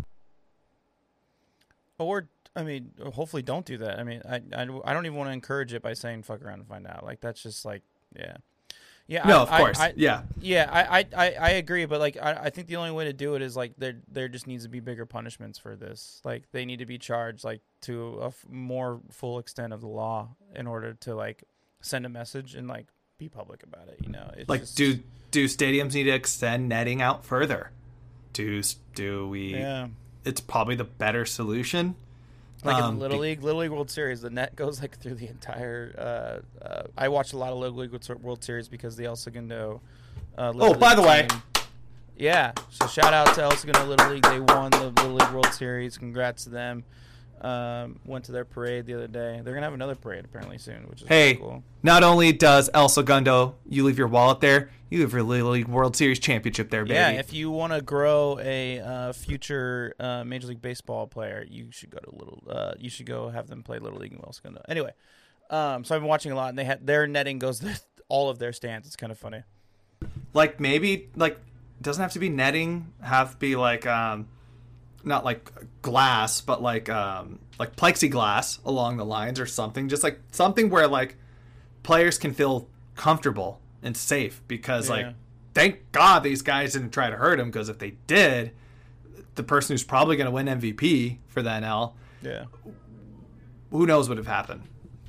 Speaker 7: Or I mean, hopefully don't do that. I mean, I, I, I don't even want to encourage it by saying fuck around and find out. Like, that's just like, yeah. Yeah.
Speaker 8: No,
Speaker 7: I,
Speaker 8: of course.
Speaker 7: I, I,
Speaker 8: yeah.
Speaker 7: Yeah, I, I, I agree. But, like, I, I think the only way to do it is, like, there there just needs to be bigger punishments for this. Like, they need to be charged, like, to a f- more full extent of the law in order to, like, send a message and, like, be public about it, you know? It's
Speaker 8: like,
Speaker 7: just,
Speaker 8: do do stadiums need to extend netting out further? Do, do we...
Speaker 7: Yeah.
Speaker 8: It's probably the better solution.
Speaker 7: Like
Speaker 8: um,
Speaker 7: in Little League, Little League World Series, the net goes like through the entire. Uh, uh, I watched a lot of Little League World Series because the El Segundo. Uh,
Speaker 8: oh, by the way,
Speaker 7: yeah. So shout out to El Segundo Little League. They won the Little League World Series. Congrats to them. Um, went to their parade the other day. They're gonna have another parade apparently soon, which is
Speaker 8: hey.
Speaker 7: Cool.
Speaker 8: Not only does El Segundo, you leave your wallet there, you leave your Little League World Series championship there, baby.
Speaker 7: Yeah, if you want to grow a uh, future uh, Major League Baseball player, you should go to Little. Uh, you should go have them play Little League in El Segundo. Anyway, um, so I've been watching a lot, and they had their netting goes to all of their stands. It's kind of funny.
Speaker 8: Like maybe like it doesn't have to be netting. Have to be like um, not like glass, but like um, like plexiglass along the lines or something. Just like something where like players can feel comfortable and safe, because yeah. like thank God these guys didn't try to hurt him, because if they did, the person who's probably going to win M V P for the N L,
Speaker 7: yeah,
Speaker 8: who knows what would have happened.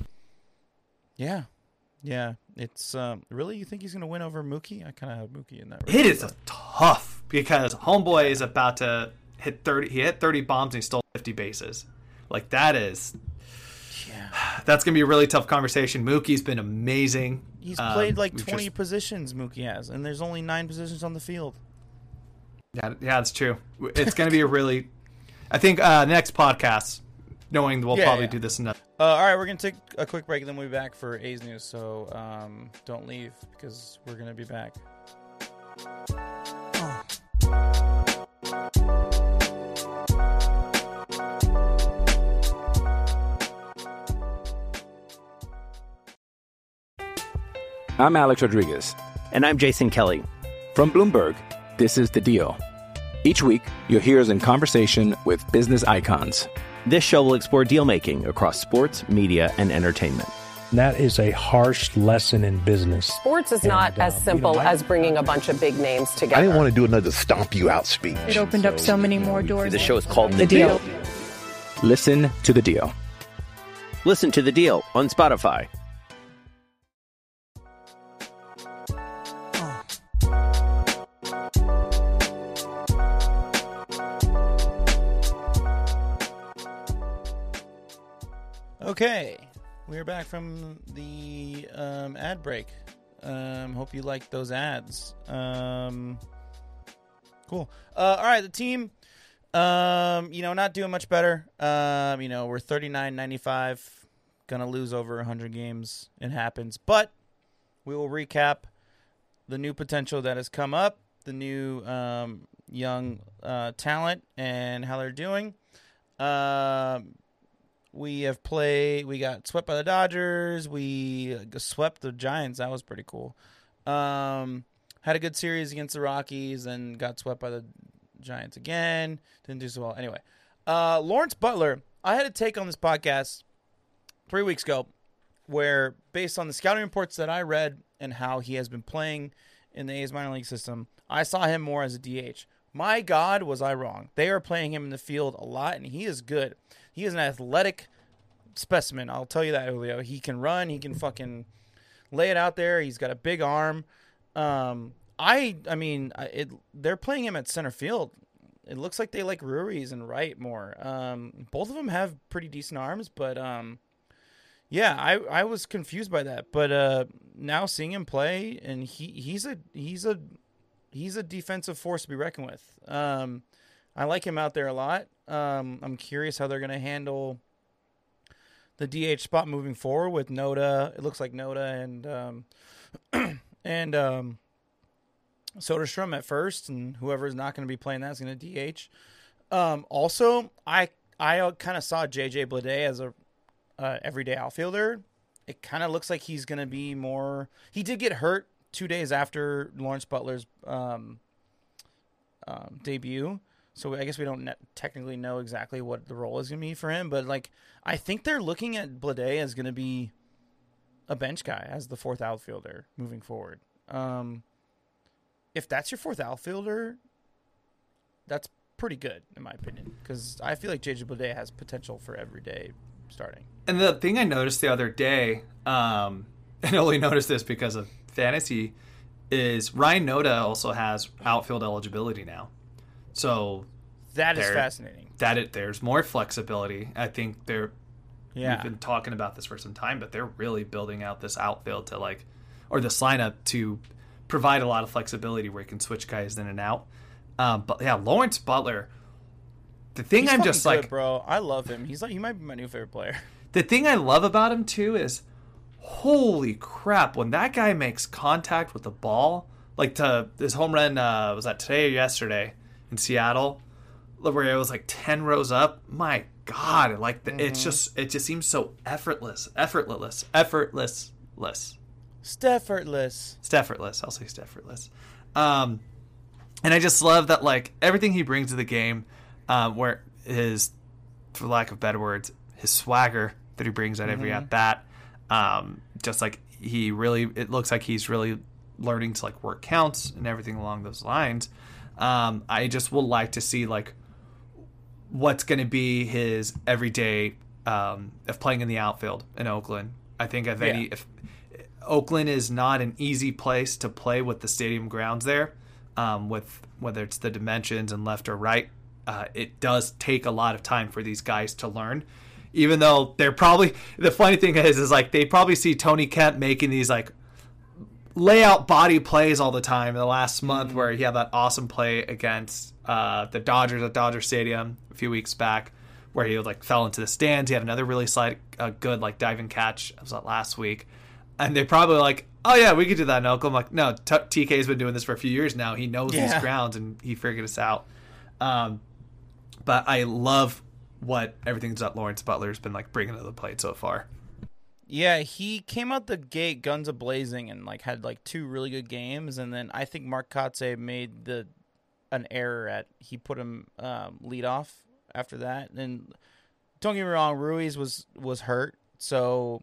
Speaker 7: Yeah, yeah. It's um, really, you think he's going to win over Mookie? I kind of have Mookie in that.
Speaker 8: It is a tough, because Homeboy is about to hit thirty. He hit thirty bombs and he stole fifty bases. Like that is.
Speaker 7: Yeah.
Speaker 8: That's going to be a really tough conversation. Mookie's been amazing.
Speaker 7: He's played
Speaker 8: um,
Speaker 7: like twenty
Speaker 8: just...
Speaker 7: positions, Mookie has, and there's only nine positions on the field.
Speaker 8: Yeah, yeah, it's true. It's going to be a really... I think uh, next podcast, knowing we'll
Speaker 7: yeah,
Speaker 8: probably
Speaker 7: yeah.
Speaker 8: do this another...
Speaker 7: Uh, all right, we're going to take a quick break, and then we'll be back for A's News, so um, don't leave, because we're going to be back. Oh.
Speaker 1: I'm Alex Rodriguez.
Speaker 2: And I'm Jason Kelly.
Speaker 1: From Bloomberg, this is The Deal. Each week, you'll hear us in conversation with business icons.
Speaker 2: This show will explore deal-making across sports, media, and entertainment.
Speaker 3: That is a harsh lesson in business.
Speaker 4: Sports is
Speaker 3: and,
Speaker 4: not
Speaker 3: uh,
Speaker 4: as simple
Speaker 3: you know, I,
Speaker 4: as bringing a bunch of big names together.
Speaker 5: I didn't want to do another stomp you out speech.
Speaker 6: It opened so, up so many more doors.
Speaker 2: The show is called
Speaker 6: The,
Speaker 2: The
Speaker 6: deal.
Speaker 2: deal.
Speaker 1: Listen to The Deal.
Speaker 2: Listen to The Deal on Spotify.
Speaker 7: Okay, we are back from the um, ad break. Um, hope you liked those ads. Um, cool. Uh, all right, the team, um, you know, not doing much better. Um, you know, we're thirty-nine ninety-five, gonna lose over one hundred games. It happens, but we will recap the new potential that has come up, the new um, young uh, talent, and how they're doing. Um. We have played, we got swept by the Dodgers. We swept the Giants. That was pretty cool. Um, had a good series against the Rockies and got swept by the Giants again. Didn't do so well. Anyway, uh, Lawrence Butler, I had a take on this podcast three weeks ago. where based on the scouting reports that I read and how he has been playing in the A's minor league system, I saw him more as a D H. My God, was I wrong. They are playing him in the field a lot, and he is good. He is an athletic specimen. I'll tell you that, Julio. He can run. He can fucking lay it out there. He's got a big arm. Um, I I mean, it, they're playing him at center field. It looks like they like Ruiz and Wright more. Um, both of them have pretty decent arms, but um, yeah, I, I was confused by that. But uh, now seeing him play, and he he's a he's a he's a defensive force to be reckoned with. Um, I like him out there a lot. Um, I'm curious how they're going to handle the D H spot moving forward with Noda. It looks like Noda and um, and um, Soderstrom at first, and whoever is not going to be playing that is going to D H. Um, also, I I kind of saw J J Bleday as a uh, everyday outfielder. It kind of looks like he's going to be more. He did get hurt two days after Lawrence Butler's um, um, debut, so I guess we don't ne- technically know exactly what the role is going to be for him. But like, I think they're looking at Bleday as going to be a bench guy as the fourth outfielder moving forward. Um, if that's your fourth outfielder, that's pretty good in my opinion, because I feel like J J Bleday has potential for everyday starting.
Speaker 8: And the thing I noticed the other day, um, and I only noticed this because of fantasy, is Ryan Noda also has outfield eligibility now. So
Speaker 7: that is fascinating.
Speaker 8: That it, there's more flexibility. I think they're
Speaker 7: yeah.
Speaker 8: We've been talking about this for some time, but they're really building out this outfield to like, or this lineup to provide a lot of flexibility where you can switch guys in and out. Um, but yeah, Lawrence Butler. The thing
Speaker 7: He's
Speaker 8: I'm just
Speaker 7: good,
Speaker 8: like,
Speaker 7: bro, I love him. He's like, he might be my new favorite player.
Speaker 8: The thing I love about him too is, holy crap, when that guy makes contact with the ball, like to this home run, uh, was that today or yesterday in Seattle, where it was like ten rows up. My God, like the, mm-hmm. it's just it just seems so effortless, effortless, effortless, less.
Speaker 7: Steffortless.
Speaker 8: Steffortless. I'll say Steffortless. Um, and I just love that, like everything he brings to the game, um, where his, for lack of better words, his swagger that he brings at every mm-hmm. at bat. Um, just like he really, it looks like he's really learning to like work counts and everything along those lines. Um, I just would like to see like what's going to be his everyday um, of playing in the outfield in Oakland. I think if any, yeah. if Oakland is not an easy place to play with the stadium grounds there, um, with whether it's the dimensions and left or right, uh, it does take a lot of time for these guys to learn. Even though they're probably, the funny thing is, is like they probably see Tony Kemp making these like layout body plays all the time. In the last month, mm-hmm. where he had that awesome play against uh, the Dodgers at Dodger Stadium a few weeks back, where he like fell into the stands. He had another really slight, uh, good like diving catch. It was that last week, and they're probably like, "Oh yeah, we could do that." No, I'm like, no. T- TK's been doing this for a few years now. He knows yeah. these grounds, and he figured us out. Um, but I love what everything's that Lawrence Butler's been like bringing to the plate so far.
Speaker 7: Yeah, he came out the gate guns a-blazing and like had like two really good games, and then I think Mark Kotsay made the an error at he put him um, lead off after that. And don't get me wrong, Ruiz was was hurt, so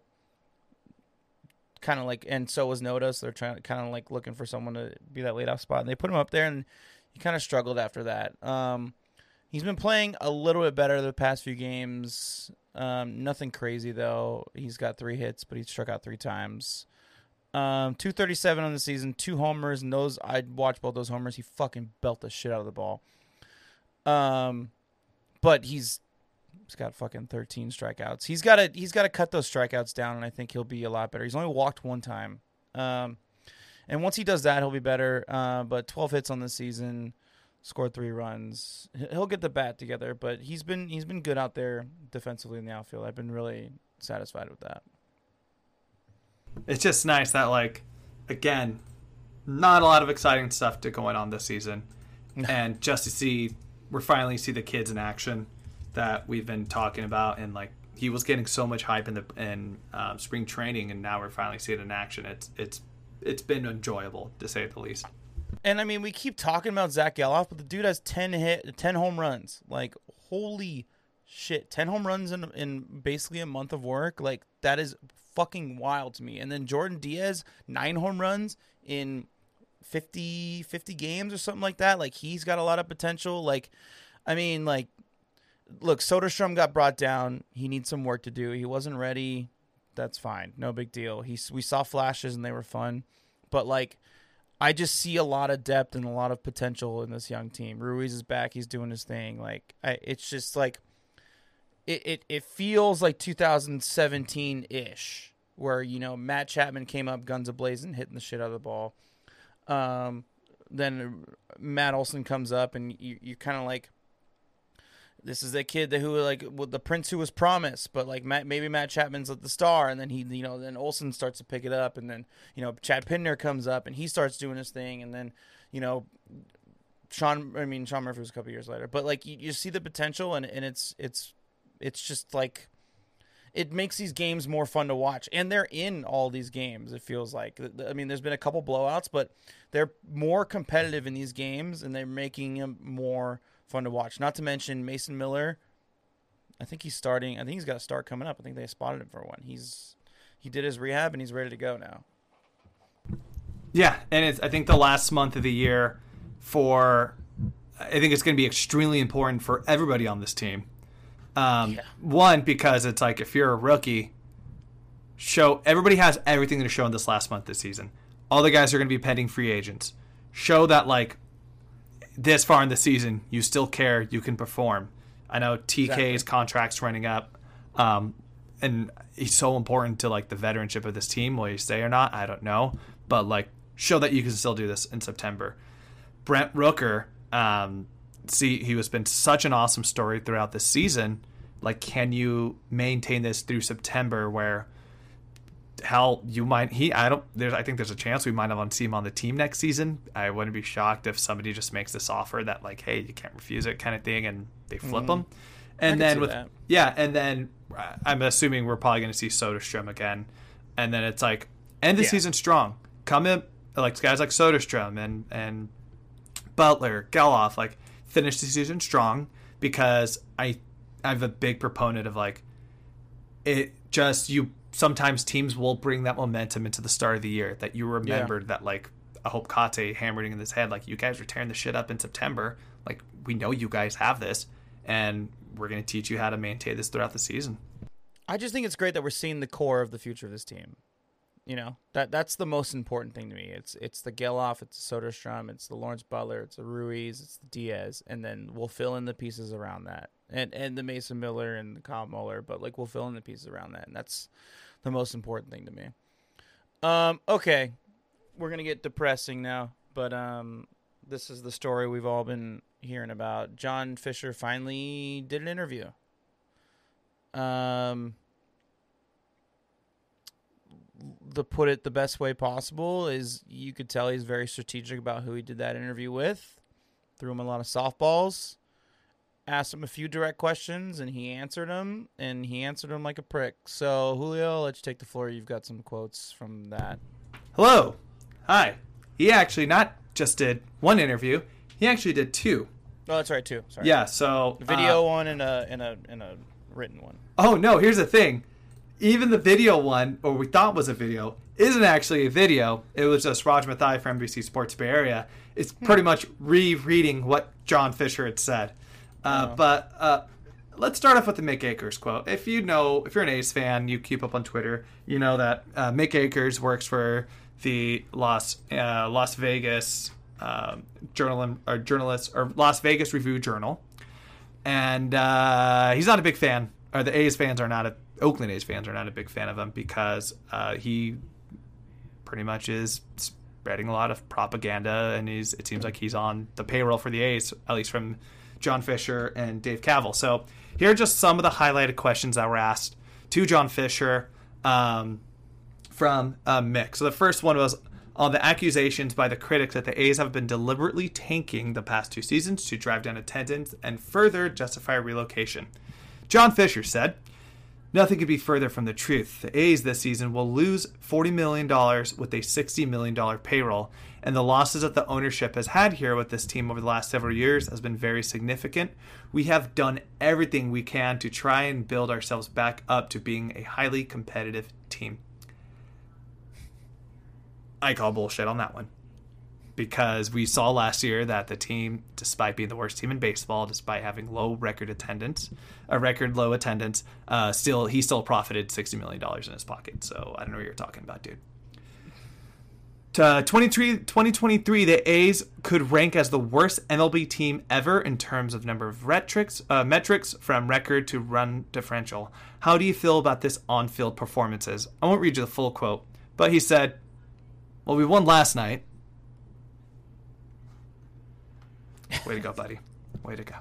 Speaker 7: kind of like, and so was Noda, so they're trying kind of like looking for someone to be that leadoff spot, and they put him up there, and he kind of struggled after that. Um, He's been playing a little bit better the past few games. Um, nothing crazy, though. He's got three hits, but he struck out three times. Um, two thirty-seven on the season, two homers, and those, I'd watch both those homers. He fucking belt the shit out of the ball. Um, but he's he's got fucking thirteen strikeouts. He's got to he's got to cut those strikeouts down, and I think he'll be a lot better. He's only walked one time. Um, and once he does that, he'll be better. Uh, but twelve hits on the season. Scored three runs. He'll get the bat together, but he's been he's been good out there defensively in the outfield. I've been really satisfied with that.
Speaker 8: It's just nice that, like, again, not a lot of exciting stuff to going on this season, and just to see we're finally see the kids in action that we've been talking about, and like he was getting so much hype in the in um, spring training, and now we're finally seeing it in action. It's it's it's been enjoyable to say the least.
Speaker 7: And I mean, we keep talking about Zach Geloff, but the dude has ten hit, ten home runs. Like, holy shit, ten home runs in in basically a month of work. Like, that is fucking wild to me. And then Jordan Diaz, nine home runs in fifty, fifty games or something like that. Like, he's got a lot of potential. Like, I mean, like, look, Soderstrom got brought down. He needs some work to do. He wasn't ready. That's fine. No big deal. He's, we saw flashes and they were fun. But, like, I just see a lot of depth and a lot of potential in this young team. Ruiz is back. He's doing his thing. Like, I, it's just, like, it, it, it feels like two thousand seventeen-ish where, you know, Matt Chapman came up guns a-blazing, hitting the shit out of the ball. Um, then Matt Olson comes up and you, you kind of like, this is that kid that who like well, the prince who was promised, but like Matt, maybe Matt Chapman's the star, and then he, you know, then Olsen starts to pick it up, and then you know Chad Pinder comes up and he starts doing his thing, and then you know Sean, I mean Sean Murphy was a couple years later, but like you, you see the potential, and, and it's it's it's just like it makes these games more fun to watch, and they're in all these games. It feels like I mean there's been a couple blowouts, but they're more competitive in these games, and they're making them more fun to watch. Not to mention Mason Miller. I think he's starting. I think he's got a start coming up. I think they spotted him for one. He's he did his rehab and he's ready to go now.
Speaker 8: Yeah, and it's I think the last month of the year for I think it's going to be extremely important for everybody on this team. Um, yeah. One, because it's like if you're a rookie, show everybody has everything to show in this last month this season. All the guys are going to be pending free agents. Show that like. This far in the season, you still care, you can perform. I know T K's exactly. contract's running up, um, and he's so important to like the veteranship of this team. Will you stay or not? I don't know, but like show that you can still do this in September. Brent Rooker, um, see, he has been such an awesome story throughout this season. Like, can you maintain this through September? Where hell, you might he I don't there's I think there's a chance we might have see him on the team next season. I wouldn't be shocked if somebody just makes this offer that like, hey, you can't refuse it kind of thing, and they flip mm-hmm. him. And then with that. yeah, and then I'm assuming we're probably going to see Soderstrom again, and then it's like end the yeah. season strong. Come in like guys like Soderstrom and and Butler, Geloff, like finish the season strong, because I I'm a big proponent of like it just you. Sometimes teams will bring that momentum into the start of the year that you remembered yeah. that like I hope Kate hammered in his head like you guys are tearing the shit up in September, like we know you guys have this and we're going to teach you how to maintain this throughout the season.
Speaker 7: I just think it's great that we're seeing the core of the future of this team. You know, that that's the most important thing to me. It's it's the Geloff, it's the Soderstrom, it's the Lawrence Butler, it's the Ruiz, it's the Diaz, and then we'll fill in the pieces around that. And and the Mason Miller and the Kyle Muller, but like we'll fill in the pieces around that, and that's the most important thing to me. Um, okay, we're gonna get depressing now, but um, this is the story we've all been hearing about. John Fisher finally did an interview. Um, to put it the best way possible is you could tell he's very strategic about who he did that interview with. Threw him a lot of softballs. Asked him a few direct questions, and he answered them, and he answered them like a prick. So, Julio, let's take the floor. You've got some quotes from that.
Speaker 8: Hello. Hi. He actually not just did one interview. He actually did two.
Speaker 7: Oh, that's right, two. Sorry.
Speaker 8: Yeah, so...
Speaker 7: A video
Speaker 8: uh,
Speaker 7: one and a, and, a, and a written one.
Speaker 8: Oh, no, here's the thing. Even the video one, or we thought was a video, isn't actually a video. It was just Raj Mathai from N B C Sports Bay Area. It's pretty much rereading what John Fisher had said. Uh, oh. But uh, let's start off with the Mick Akers quote. If you know, if you're an A's fan, you keep up on Twitter, you know that uh, Mick Akers works for the Las uh, Las Vegas uh, journal or journalist or Las Vegas Review Journal, and uh, he's not a big fan. Or the A's fans are not a Oakland A's fans are not a big fan of him because uh, he pretty much is spreading a lot of propaganda, and he's it seems like he's on the payroll for the A's, at least from John Fisher and Dave Kaval. So here are just some of the highlighted questions that were asked to John Fisher um, from uh, Mick. So the first one was on the accusations by the critics that the A's have been deliberately tanking the past two seasons to drive down attendance and further justify relocation. John Fisher said, Nothing could be further from the truth. The A's this season will lose forty million dollars with a sixty million dollars payroll, and the losses that the ownership has had here with this team over the last several years has been very significant. We have done everything we can to try and build ourselves back up to being a highly competitive team. I call bullshit on that one. Because we saw last year that the team, despite being the worst team in baseball, despite having low record attendance, a record low attendance, uh, still he still profited sixty million dollars in his pocket. So I don't know what you're talking about, dude. To twenty twenty-three, the A's could rank as the worst M L B team ever in terms of number of metrics, uh, metrics from record to run differential. How do you feel about this on-field performances? I won't read you the full quote, but he said, well, we won last night. Way to go, buddy. Way to go.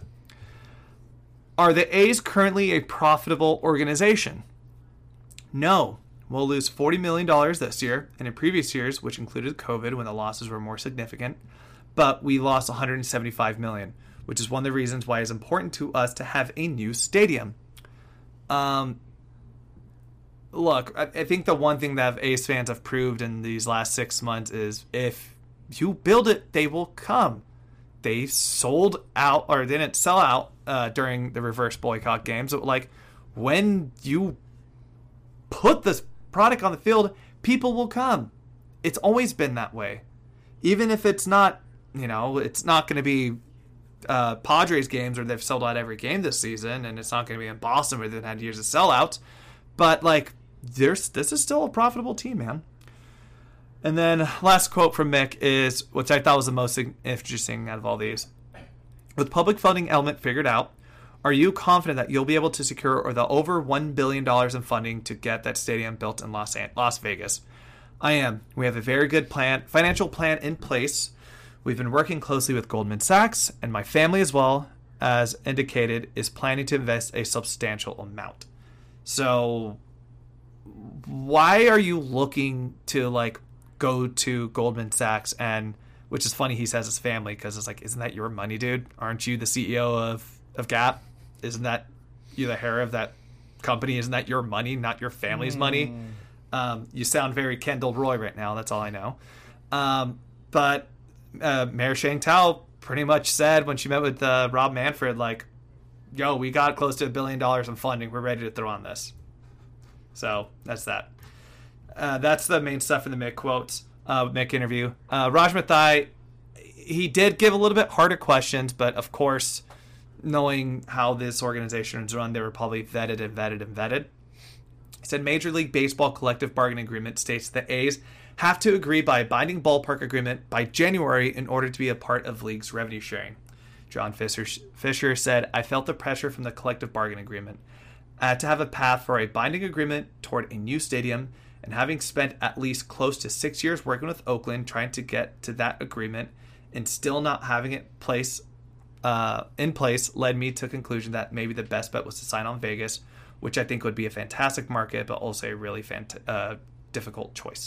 Speaker 8: Are the A's currently a profitable organization? No. We'll lose forty million dollars this year, and in previous years, which included COVID when the losses were more significant, but we lost one hundred seventy-five million dollars, which is one of the reasons why it's important to us to have a new stadium. Um, look, I, I think the one thing that A's fans have proved in these last six months is if you build it, they will come. They sold out, or they didn't sell out uh, during the reverse boycott games. So, like, when you put this product on the field, people will come. It's always been that way. Even if it's not, you know, it's not going to be uh, Padres games where they've sold out every game this season, and it's not going to be in Boston where they've had years of sellouts. But, like, there's this is still a profitable team, man. And then last quote from Mick is, which I thought was the most interesting out of all these. With public funding element figured out, are you confident that you'll be able to secure or the over one billion dollars in funding to get that stadium built in Las, Las Vegas? I am. We have a very good plan, financial plan in place. We've been working closely with Goldman Sachs, and my family as well, as indicated, is planning to invest a substantial amount. So why are you looking to, like, go to Goldman Sachs? And which is funny, he says his family, because it's like, isn't that your money, dude? Aren't you the C E O of, of Gap? Isn't that you the hair of that company? Isn't that your money, not your family's mm. money? Um, you sound very Kendall Roy right now. That's all I know. Um, but uh, Mayor Shang Tao pretty much said when she met with uh, Rob Manfred, like, yo, we got close to a billion dollars in funding. We're ready to throw on this. So that's that. Uh, that's the main stuff in the Mick quotes, uh, Mick interview. Uh, Raj Mathai, he did give a little bit harder questions, but of course, knowing how this organization is run, they were probably vetted and vetted and vetted. He said Major League Baseball collective bargaining agreement states that A's have to agree by a binding ballpark agreement by January in order to be a part of league's revenue sharing. John Fisher, Fisher said, I felt the pressure from the collective bargaining agreement. I had to have a path for a binding agreement toward a new stadium, and having spent at least close to six years working with Oakland trying to get to that agreement and still not having it place, uh, in place led me to the conclusion that maybe the best bet was to sign on Vegas, which I think would be a fantastic market, but also a really fant- uh, difficult choice.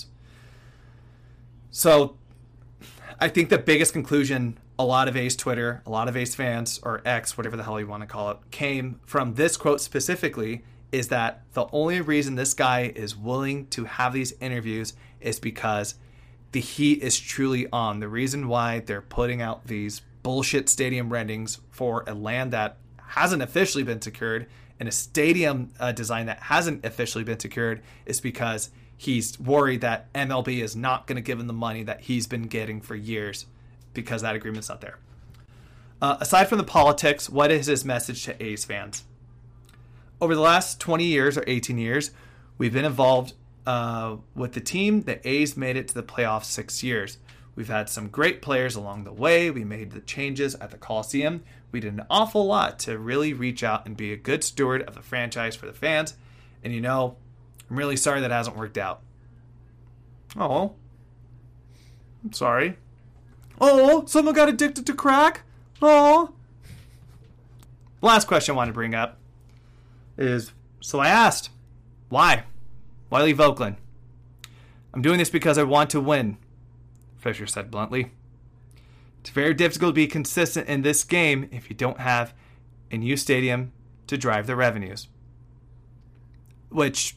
Speaker 8: So I think the biggest conclusion a lot of A's Twitter, a lot of A's fans, or X, whatever the hell you want to call it, came from this quote specifically is that the only reason this guy is willing to have these interviews is because the heat is truly on. The reason why they're putting out these bullshit stadium renderings for a land that hasn't officially been secured and a stadium uh, design that hasn't officially been secured is because he's worried that M L B is not going to give him the money that he's been getting for years because that agreement's not there. Uh, aside from the politics, what is his message to A's fans? Over the last twenty years or eighteen years, we've been involved uh, with the team. The A's made it to the playoffs six years. We've had some great players along the way. We made the changes at the Coliseum. We did an awful lot to really reach out and be a good steward of the franchise for the fans. And you know, I'm really sorry that hasn't worked out. Oh, I'm sorry. Oh, someone got addicted to crack? Oh. Last question I want to bring up is, so I asked, why? Why leave Oakland? I'm doing this because I want to win, Fisher said bluntly. It's very difficult to be consistent in this game if you don't have a new stadium to drive the revenues. which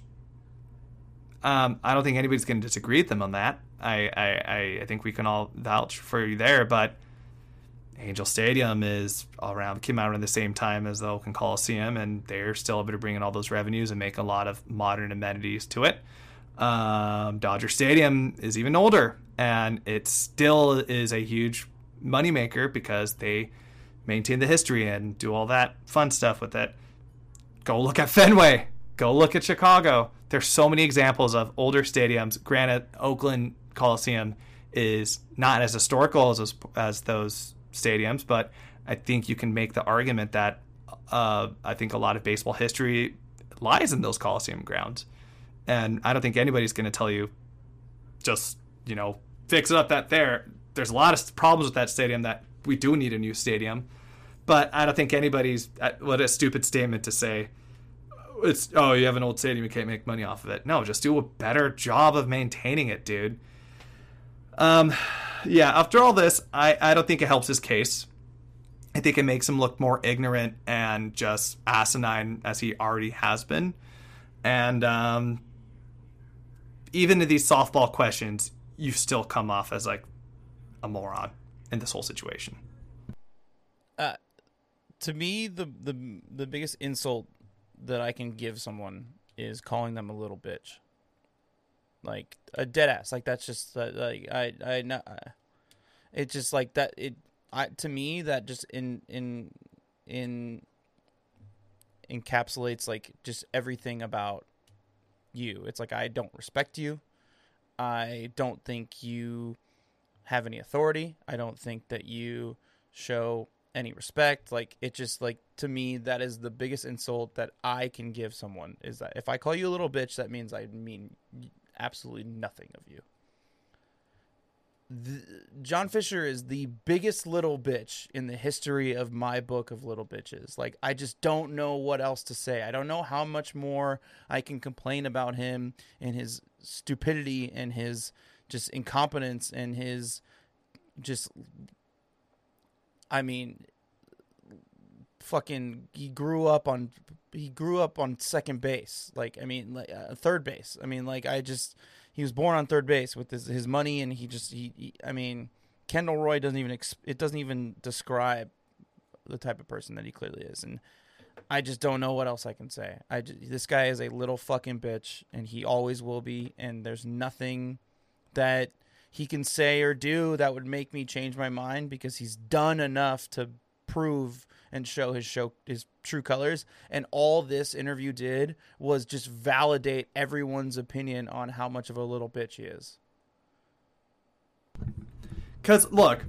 Speaker 8: um, I don't think anybody's going to disagree with them on that. I, I, I think we can all vouch for you there, but Angel Stadium is around, came out around the same time as the Oakland Coliseum, and they're still able to bring in all those revenues and make a lot of modern amenities to it. Um, Dodger Stadium is even older, and it still is a huge moneymaker because they maintain the history and do all that fun stuff with it. Go look at Fenway. Go look at Chicago. There's so many examples of older stadiums. Granted, Oakland Coliseum is not as historical as those, as those stadiums, but I think you can make the argument that uh, I think a lot of baseball history lies in those Coliseum grounds. And I don't think anybody's going to tell you just, you know, fix it up that there. There's a lot of problems with that stadium that we do need a new stadium. But I don't think anybody's, what a stupid statement to say, it's, oh, you have an old stadium, you can't make money off of it. No, just do a better job of maintaining it, dude. Um, yeah, after all this, I, I don't think it helps his case. I think it makes him look more ignorant and just asinine as he already has been. And um, even in these softball questions, you still come off as like a moron in this whole situation.
Speaker 7: Uh, to me, the, the the biggest insult that I can give someone is calling them a little bitch. Like a dead ass. Like that's just uh, like I I know. It's just like that. It I to me that just in in in encapsulates like just everything about you. It's like I don't respect you. I don't think you have any authority. I don't think that you show any respect. Like it just like to me that is the biggest insult that I can give someone, is that if I call you a little bitch, that means I mean absolutely nothing of you. The, John Fisher is the biggest little bitch in the history of my book of little bitches. Like I just don't know what else to say. I don't know how much more I can complain about him and his stupidity and his just incompetence and his just, I mean, fucking, he grew up on, he grew up on second base. Like, I mean, like uh, third base. I mean, like, I just, he was born on third base with his, his money, and he just, he, he I mean, Kendall Roy doesn't even, it doesn't even describe the type of person that he clearly is. And I just don't know what else I can say. I just, this guy is a little fucking bitch, and he always will be. And there's nothing that he can say or do that would make me change my mind, because he's done enough to prove and show his show his true colors. And all this interview did was just validate everyone's opinion on how much of a little bitch he is.
Speaker 8: Because look,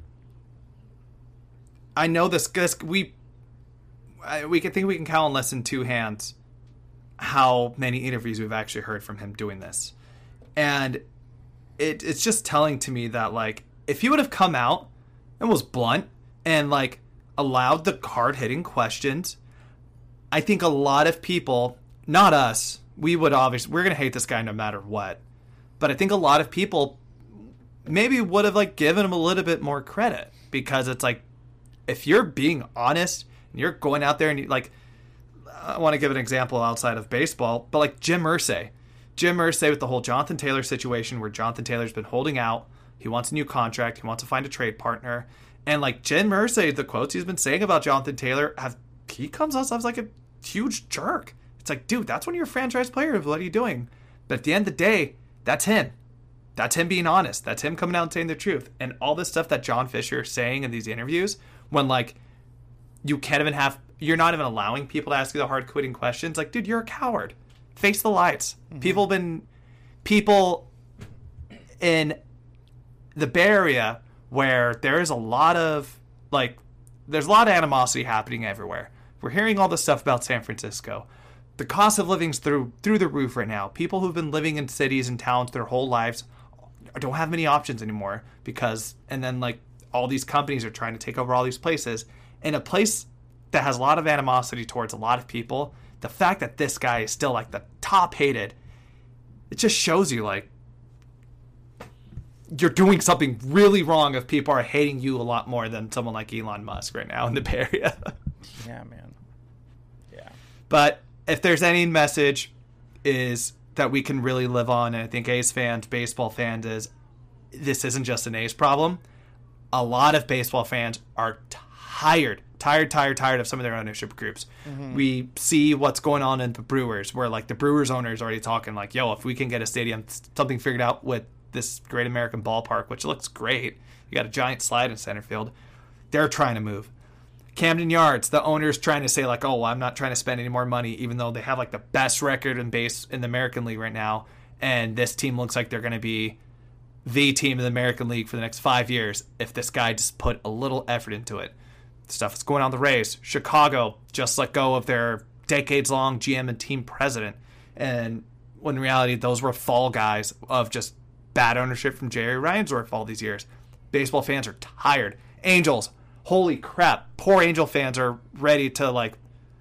Speaker 8: I know this. This we I, we can think we can count on less than two hands how many interviews we've actually heard from him doing this, and it it's just telling to me that like if he would have come out and was blunt and like allowed the hard-hitting questions, I think a lot of people, not us, we would obviously, we're going to hate this guy no matter what, but I think a lot of people maybe would have like given him a little bit more credit, because it's like, if you're being honest and you're going out there and you like, I want to give an example outside of baseball, but like Jim Irsay, Jim Irsay with the whole Jonathan Taylor situation, where Jonathan Taylor's been holding out, he wants a new contract, he wants to find a trade partner. And like Jim Irsay, the quotes he's been saying about Jonathan Taylor, have he comes off as like a huge jerk. It's like, dude, that's one of your franchise players. What are you doing? But at the end of the day, that's him. That's him being honest. That's him coming out and saying the truth. And all this stuff that John Fisher is saying in these interviews, when like you can't even have, you're not even allowing people to ask you the hard quitting questions. Like, dude, you're a coward. Face the lights. Mm-hmm. People have been, people in the Bay Area, where there is a lot of, like, there's a lot of animosity happening everywhere. We're hearing all this stuff about San Francisco. The cost of living's through through the roof right now. People who've been living in cities and towns their whole lives don't have many options anymore, because, and then, like, all these companies are trying to take over all these places. In a place that has a lot of animosity towards a lot of people, the fact that this guy is still, like, the top hated, it just shows you, like, you're doing something really wrong if people are hating you a lot more than someone like Elon Musk right now in the Bay Area.
Speaker 7: Yeah, man. Yeah.
Speaker 8: But if there's any message, is that we can really live on, and I think A's fans, baseball fans, is this isn't just an A's problem. A lot of baseball fans are tired, tired, tired, tired of some of their ownership groups. Mm-hmm. We see what's going on in the Brewers, where like the Brewers owner is already talking like, yo, if we can get a stadium, something figured out with this Great American Ballpark, which looks great. You got a giant slide in center field. They're trying to move. Camden Yards, the owner's trying to say like, oh, well, I'm not trying to spend any more money, even though they have like the best record in base in the American League right now. And this team looks like they're going to be the team in the American League for the next five years if this guy just put a little effort into it. Stuff that's going on the Rays. Chicago just let go of their decades-long G M and team president. And when in reality, those were fall guys of just bad ownership from Jerry Reinsdorf all these years. Baseball fans are tired. Angels, holy crap. Poor Angel fans are ready to, like,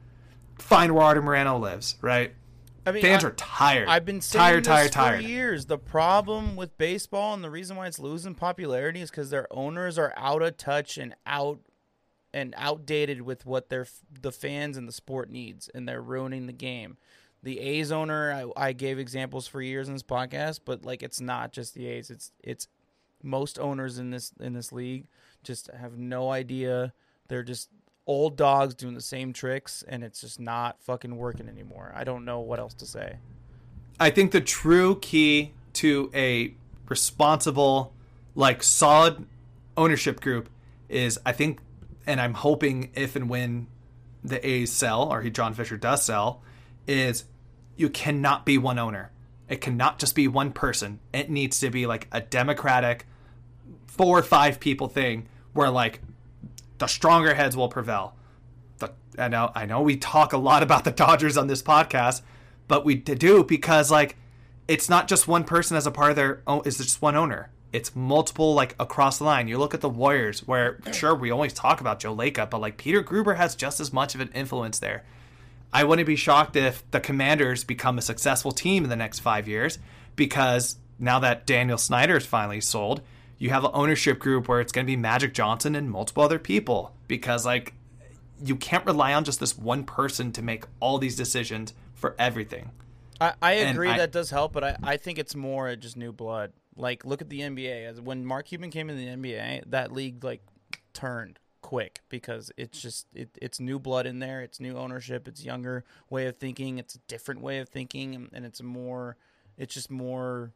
Speaker 8: find where Artie Moreno lives, right?
Speaker 7: I mean,
Speaker 8: fans
Speaker 7: I,
Speaker 8: are tired.
Speaker 7: I've been saying
Speaker 8: tired,
Speaker 7: this
Speaker 8: tired,
Speaker 7: for
Speaker 8: tired.
Speaker 7: years. The problem with baseball and the reason why it's losing popularity is because their owners are out of touch and out and outdated with what their the fans and the sport needs, and they're ruining the game. The A's owner, I, I gave examples for years in this podcast, but like it's not just the A's. It's it's most owners in this in this league just have no idea. They're just old dogs doing the same tricks, and it's just not fucking working anymore. I don't know what else to say.
Speaker 8: I think the true key to a responsible, like, solid ownership group is, I think, and I'm hoping if and when the A's sell, or he John Fisher does sell, is you cannot be one owner. It cannot just be one person. It needs to be like a democratic four or five people thing where, like, the stronger heads will prevail. The, I know, I know we talk a lot about the Dodgers on this podcast, but we do because, like, it's not just one person as a part of their own, it's just one owner. It's multiple, like, across the line. You look at the Warriors, where, sure, we always talk about Joe Lacob, but, like, Peter Gruber has just as much of an influence there. I wouldn't be shocked if the Commanders become a successful team in the next five years because now that Daniel Snyder is finally sold, you have an ownership group where it's going to be Magic Johnson and multiple other people because, like, you can't rely on just this one person to make all these decisions for everything.
Speaker 7: I, I agree
Speaker 8: I,
Speaker 7: that does help, but I, I think it's more just new blood. Like, look at the N B A. As when Mark Cuban came in the N B A, that league, like, turned quick because it's just it, it's new blood in there. It's new ownership. It's younger way of thinking. It's a different way of thinking, and it's more. It's just more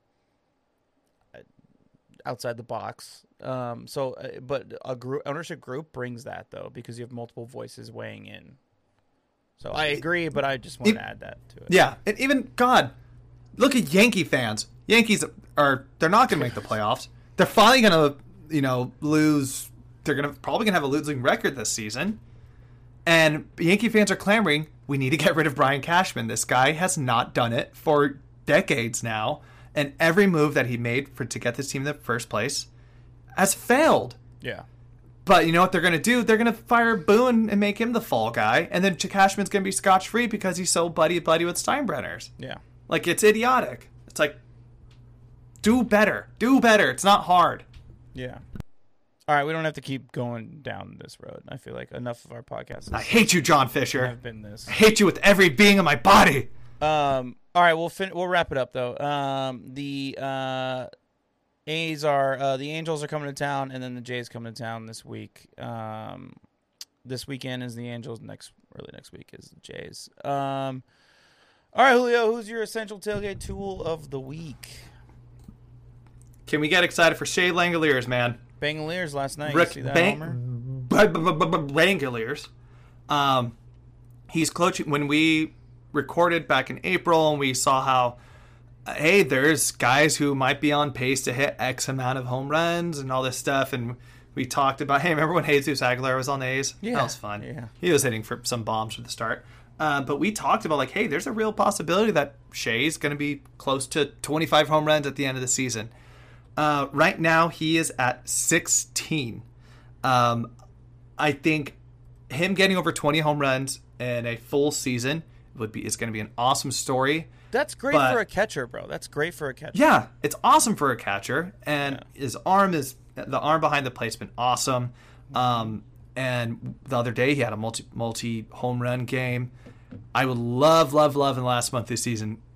Speaker 7: outside the box. Um, so, uh, but a group ownership group brings that though because you have multiple voices weighing in. So I agree, but I just want
Speaker 8: it,
Speaker 7: to add that to it.
Speaker 8: Yeah, and even God, look at Yankee fans. Yankees are they're not going to make the playoffs. They're finally going to, you know, lose. They're going to probably going to have a losing record this season. And Yankee fans are clamoring, we need to get rid of Brian Cashman. This guy has not done it for decades now. And every move that he made for to get this team in the first place has failed.
Speaker 7: Yeah.
Speaker 8: But you know what they're going to do? They're going to fire Boone and make him the fall guy. And then Cashman's going to be scotch-free because he's so buddy-buddy with Steinbrenners.
Speaker 7: Yeah.
Speaker 8: Like, it's idiotic. It's like, do better. Do better. It's not hard.
Speaker 7: Yeah. All right, we don't have to keep going down this road. I feel like enough of our podcast.
Speaker 8: I hate you, John Fisher.
Speaker 7: Have been this.
Speaker 8: I hate you with every being in my body.
Speaker 7: Um. All right, we'll fin- we'll wrap it up though. Um. The uh, A's are uh, the Angels are coming to town, and then the Jays coming to town this week. Um, this weekend is the Angels. Next early next week is the Jays. Um. All right, Julio, who's your essential tailgate tool of the week?
Speaker 8: Can we get excited for Shea Langoliers, man?
Speaker 7: Bangaliers last night.
Speaker 8: Rick
Speaker 7: you see that,
Speaker 8: Bang-
Speaker 7: Homer?
Speaker 8: Bangaliers. Um, he's coaching. When we recorded back in April, and we saw how, uh, hey, there's guys who might be on pace to hit X amount of home runs and all this stuff, and we talked about, hey, remember when Jesus Aguilar was on the A's?
Speaker 7: Yeah,
Speaker 8: that was fun.
Speaker 7: Yeah.
Speaker 8: He was hitting for some bombs from the start. Uh, but we talked about, like, hey, there's a real possibility that Shea's going to be close to twenty-five home runs at the end of the season. Uh, right now, he is at sixteen. Um, I think him getting over twenty home runs in a full season would be is going to be an awesome story.
Speaker 7: That's great
Speaker 8: but,
Speaker 7: for a catcher, bro. That's great for a catcher.
Speaker 8: Yeah, it's awesome for a catcher, and yeah. his arm is the arm behind the plate's been awesome. Um, and the other day, he had a multi multi home run game. I would love, love, love in the last month of the season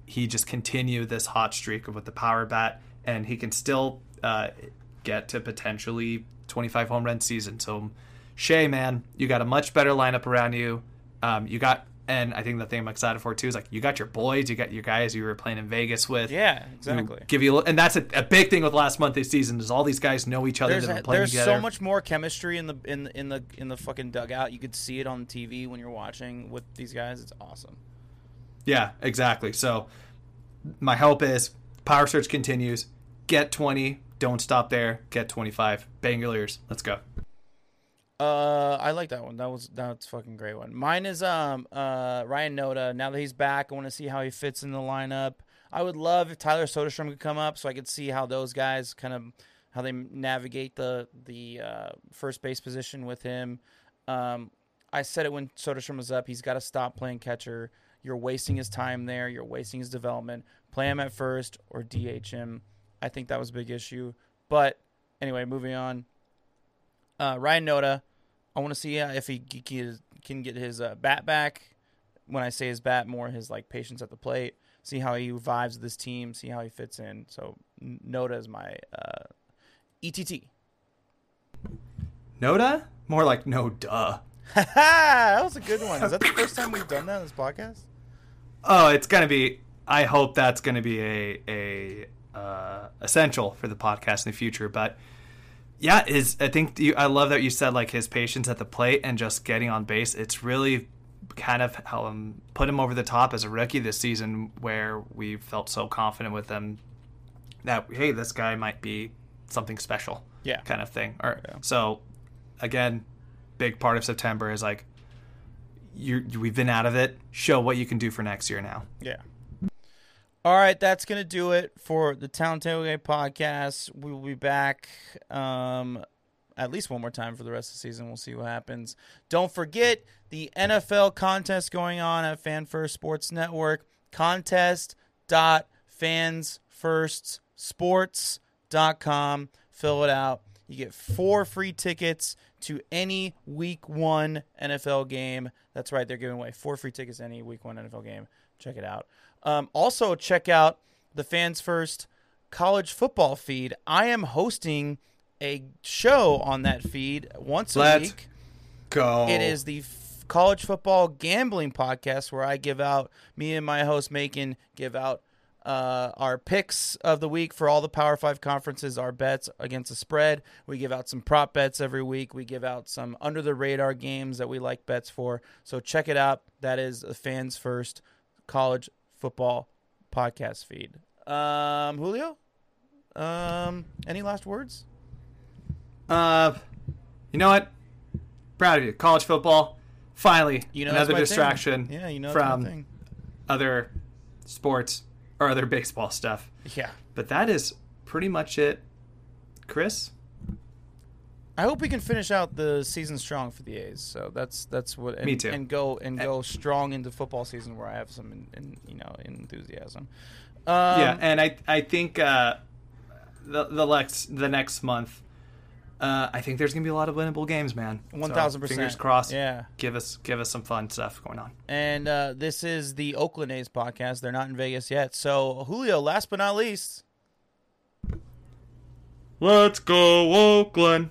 Speaker 8: he just continue this hot streak with the power bat, and he can still uh, get to potentially twenty-five home run season. So, Shea, man, you got a much better lineup around you. Um, you got, and I think the thing I'm excited for too is like you got your boys, you got your guys you were playing in Vegas with.
Speaker 7: Yeah, exactly.
Speaker 8: Give you, a, and that's a, a big thing with last month this season is all these guys know each other.
Speaker 7: There's,
Speaker 8: that are playing
Speaker 7: there's
Speaker 8: together.
Speaker 7: so much more chemistry in the in the, in the in the fucking dugout. You could see it on T V when you're watching with these guys. It's awesome.
Speaker 8: Yeah, exactly. So my hope is Power Surge continues. Get twenty. Don't stop there. Get twenty-five. Bangalores. Let's go.
Speaker 7: Uh, I like that one. That was that's a fucking great one. Mine is um uh Ryan Noda. Now that he's back, I want to see how he fits in the lineup. I would love if Tyler Soderstrom could come up so I could see how those guys kind of how they navigate the the uh, first base position with him. Um, I said it when Soderstrom was up. He's got to stop playing catcher. You're wasting his time there. You're wasting his development. Play him at first or D H him. I think that was a big issue. But anyway, moving on. Uh, Ryan Noda. I want to see uh, if he can get his uh, bat back. When I say his bat, more his like patience at the plate. See how he vibes with this team. See how he fits in. So Noda is my uh, E T T.
Speaker 8: Noda? More like no duh.
Speaker 7: That was a good one. Is that the first time we've done that in this podcast?
Speaker 8: Oh, it's gonna be. I hope that's gonna be a a uh, essential for the podcast in the future. But yeah, is I think you, I love that you said like his patience at the plate and just getting on base. It's really kind of um, put him over the top as a rookie this season, where we felt so confident with him that hey, this guy might be something special.
Speaker 7: Yeah,
Speaker 8: kind of thing. Or
Speaker 7: yeah.
Speaker 8: So again, big part of September is like you we've been out of it. Show what you can do for next year now.
Speaker 7: Yeah. All right, that's going to do it for the Town Tailgate podcast. We will be back um, at least one more time for the rest of the season. We'll see what happens. Don't forget the N F L contest going on at Fan First Sports Network. Contest dot fans first sports dot com. Fill it out. You get four free tickets to any week one N F L game. That's right, they're giving away four free tickets to any week one N F L game. Check it out. Um, also, check out the Fans First college football feed. I am hosting a show on that feed once a
Speaker 8: Let's
Speaker 7: week.
Speaker 8: Go.
Speaker 7: It is the f- college football gambling podcast where I give out, me and my host Macon give out uh, our picks of the week for all the Power Five conferences, our bets against the spread. We give out some prop bets every week. We give out some under the radar games that we like bets for. So check it out. That is the Fans First college football podcast feed. Um, Julio, um, any last words?
Speaker 8: Uh, you know what? Proud of you. College football. Finally,
Speaker 7: you know,
Speaker 8: another distraction.
Speaker 7: Yeah, you know,
Speaker 8: from
Speaker 7: thing.
Speaker 8: other sports or other baseball stuff.
Speaker 7: Yeah,
Speaker 8: but that is pretty much it. Chris,
Speaker 7: I hope we can finish out the season strong for the A's. So that's that's what. And,
Speaker 8: Me too.
Speaker 7: And go and go strong into football season where I have some, in, in, you know, enthusiasm. Um,
Speaker 8: yeah, and I I think uh, the the next the next month, uh, I think there's gonna be a lot of winnable games, man.
Speaker 7: One thousand percent.
Speaker 8: Fingers crossed.
Speaker 7: Yeah.
Speaker 8: Give us give us some fun stuff going on.
Speaker 7: And uh, this is the Oakland A's podcast. They're not in Vegas yet. So Julio, last but not least,
Speaker 8: let's go Oakland.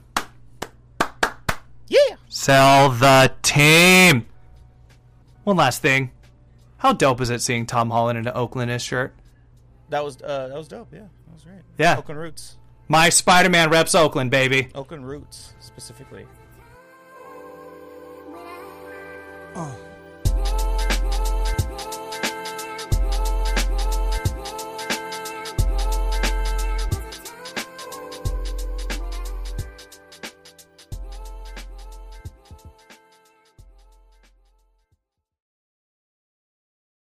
Speaker 7: Yeah.
Speaker 8: Sell the team. One last thing. How dope is it seeing Tom Holland in an Oakland-ish shirt?
Speaker 7: That was uh, that was dope. Yeah, that was great.
Speaker 8: Yeah.
Speaker 7: Oakland roots.
Speaker 8: My Spider-Man reps Oakland, baby.
Speaker 7: Oakland roots specifically.
Speaker 9: Oh.